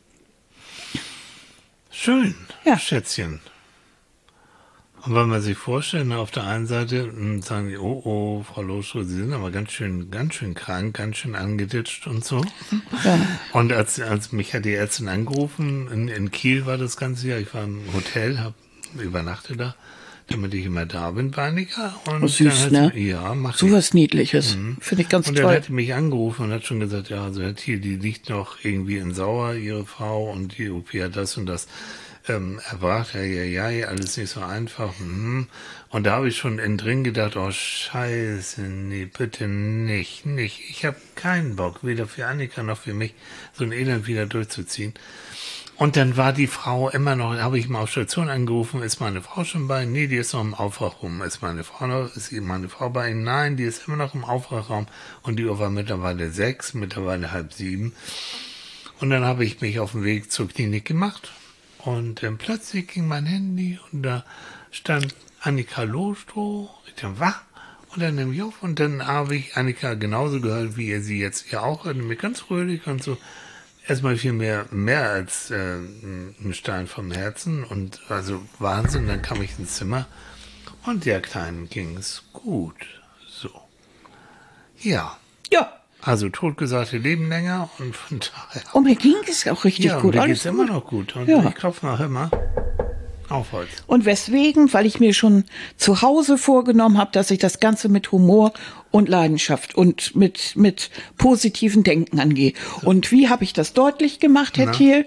Schön, Ja. Schätzchen. Und wenn man sich vorstellt, ne, auf der einen Seite mh, sagen die, oh, oh, Frau Loschko, Sie sind aber ganz schön, ganz schön krank, ganz schön angeditscht und so. Ja. Und als, als mich hat die Ärztin angerufen, in, in Kiel war das ganze Jahr, ich war im Hotel, hab übernachtet da, damit ich immer da bin bei Annika. Und Oh, süß, dann hat ne? sie, ja, mach So ich. was Niedliches. Finde ich ganz Und dann toll. hat die mich angerufen und hat schon gesagt, ja, also Herr Thiel, die liegt noch irgendwie in Sauer, ihre Frau, und die O P hat das und das ähm, erbracht. Ja, ja, ja, alles nicht so einfach. Mhm. Und da habe ich schon innen drin gedacht, oh scheiße, nee, bitte nicht, nicht. Ich habe keinen Bock, weder für Annika noch für mich, so ein Elend wieder durchzuziehen. Und dann war die Frau immer noch, habe ich mal auf Station angerufen, ist meine Frau schon bei Ihnen? Nee, die ist noch im Aufwachraum. Ist meine Frau noch, ist meine Frau bei Ihnen? Nein, die ist immer noch im Aufwachraum. Und die Uhr war mittlerweile sechs, mittlerweile halb sieben. Und dann habe ich mich auf den Weg zur Klinik gemacht. Und dann plötzlich ging mein Handy und da stand Annika Lohstroh. Ich dachte, was? Und dann nehme ich auf und dann habe ich Annika genauso gehört, wie ihr sie jetzt ja auch hört, nämlich ganz fröhlich und so. Erstmal viel mehr, mehr als äh, ein Stein vom Herzen und also Wahnsinn. Dann kam ich ins Zimmer und der Kleinen ging es gut. So. Ja. Ja. Also Totgesagte leben länger und von daher. Und mir ging es auch richtig ja, gut. und mir Alles geht's immer noch gut. Und Ja. ich klopfe noch immer auf Holz. Und weswegen? Weil ich mir schon zu Hause vorgenommen habe, dass ich das Ganze mit Humor und Leidenschaft und mit, mit positiven Denken angehe. Und wie habe ich das deutlich gemacht, Herr Na? Thiel?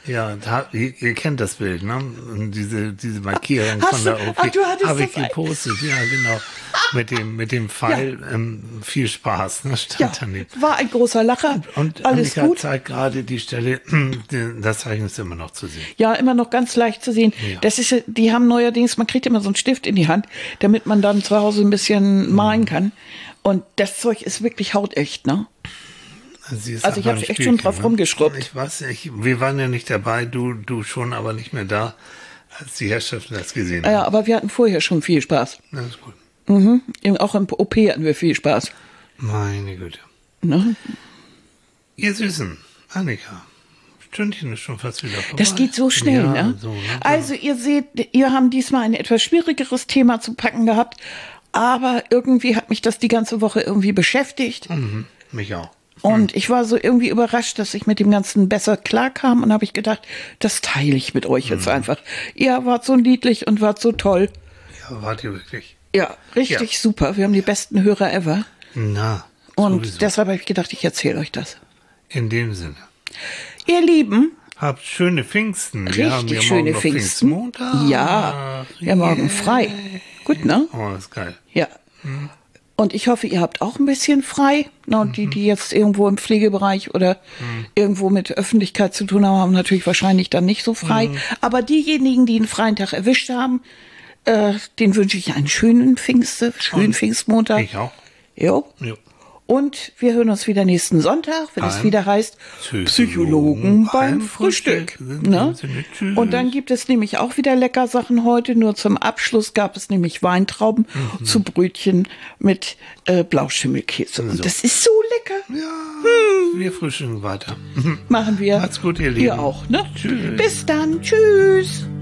Ja, da, ihr, ihr kennt das Bild, ne? Und diese, diese Markierung Hast von du- der O P ach, du hattest habe ich das ein- gepostet. Ja, genau. Mit dem, mit dem Pfeil, ähm, viel Spaß, ne? Stand Ja, daneben. war ein großer Lacher. Und Alles Annika gut. zeigt gerade die Stelle, das Zeichen ist immer noch zu sehen. Ja, immer noch ganz leicht zu sehen. Ja. Das ist, ja- die haben neuerdings, man kriegt immer so einen Stift in die Hand, damit man dann zu Hause ein bisschen malen kann. Und das Zeug ist wirklich hautecht, ne? Sie ist Also ich aber habe ein echt schon Spielchen, drauf ne? rumgeschrubbt. Ich weiß nicht, wir waren ja nicht dabei, du, du schon, aber nicht mehr da, als die Herrschaften das gesehen haben. Ja, aber wir hatten vorher schon viel Spaß. Das ist gut. Mhm. Auch im O P hatten wir viel Spaß. Meine Güte. Ne? Ihr Süßen, Annika, Stündchen ist schon fast wieder vorbei. Das geht so schnell, ja, ne? So, ne? Also ihr seht, ihr haben diesmal ein etwas schwierigeres Thema zu packen gehabt, aber irgendwie hat mich das die ganze Woche irgendwie beschäftigt. Mhm, mich auch. Und ich war so irgendwie überrascht, dass ich mit dem Ganzen besser klarkam und habe ich gedacht, das teile ich mit euch jetzt einfach. Ihr wart so niedlich und wart so toll. Ja, wart ihr wirklich? Ja, richtig Ja. super. Wir haben die besten Hörer ever. Na, Und sowieso. deshalb habe ich gedacht, ich erzähle euch das. In dem Sinne. Ihr Lieben, Habt schöne Pfingsten. Wir richtig haben ja schöne morgen noch Pfingsten. Pfingstmontag. Ja, wir haben morgen frei. Gut, ne? Oh, das ist geil. Ja. Und ich hoffe, ihr habt auch ein bisschen frei. Na, und die, die jetzt irgendwo im Pflegebereich oder irgendwo mit Öffentlichkeit zu tun haben, haben natürlich wahrscheinlich dann nicht so frei. Aber diejenigen, die einen freien Tag erwischt haben, äh, den wünsche ich einen schönen Pfingste, schönen Pfingstmontag. Ich auch. Jo. Jo. Und wir hören uns wieder nächsten Sonntag, wenn es Beim wieder heißt Psychologen Psychologen beim beim Frühstück. Frühstück. In Ne? dem Sinne, tschüss. Und dann gibt es nämlich auch wieder lecker Sachen heute. Nur zum Abschluss gab es nämlich Weintrauben zu Brötchen mit äh, Blauschimmelkäse. Und das ist so lecker. Ja, wir frühstücken weiter. Machen wir. Macht's gut, ihr Lieben. Ihr auch, ne? Tschüss. Bis dann. Tschüss.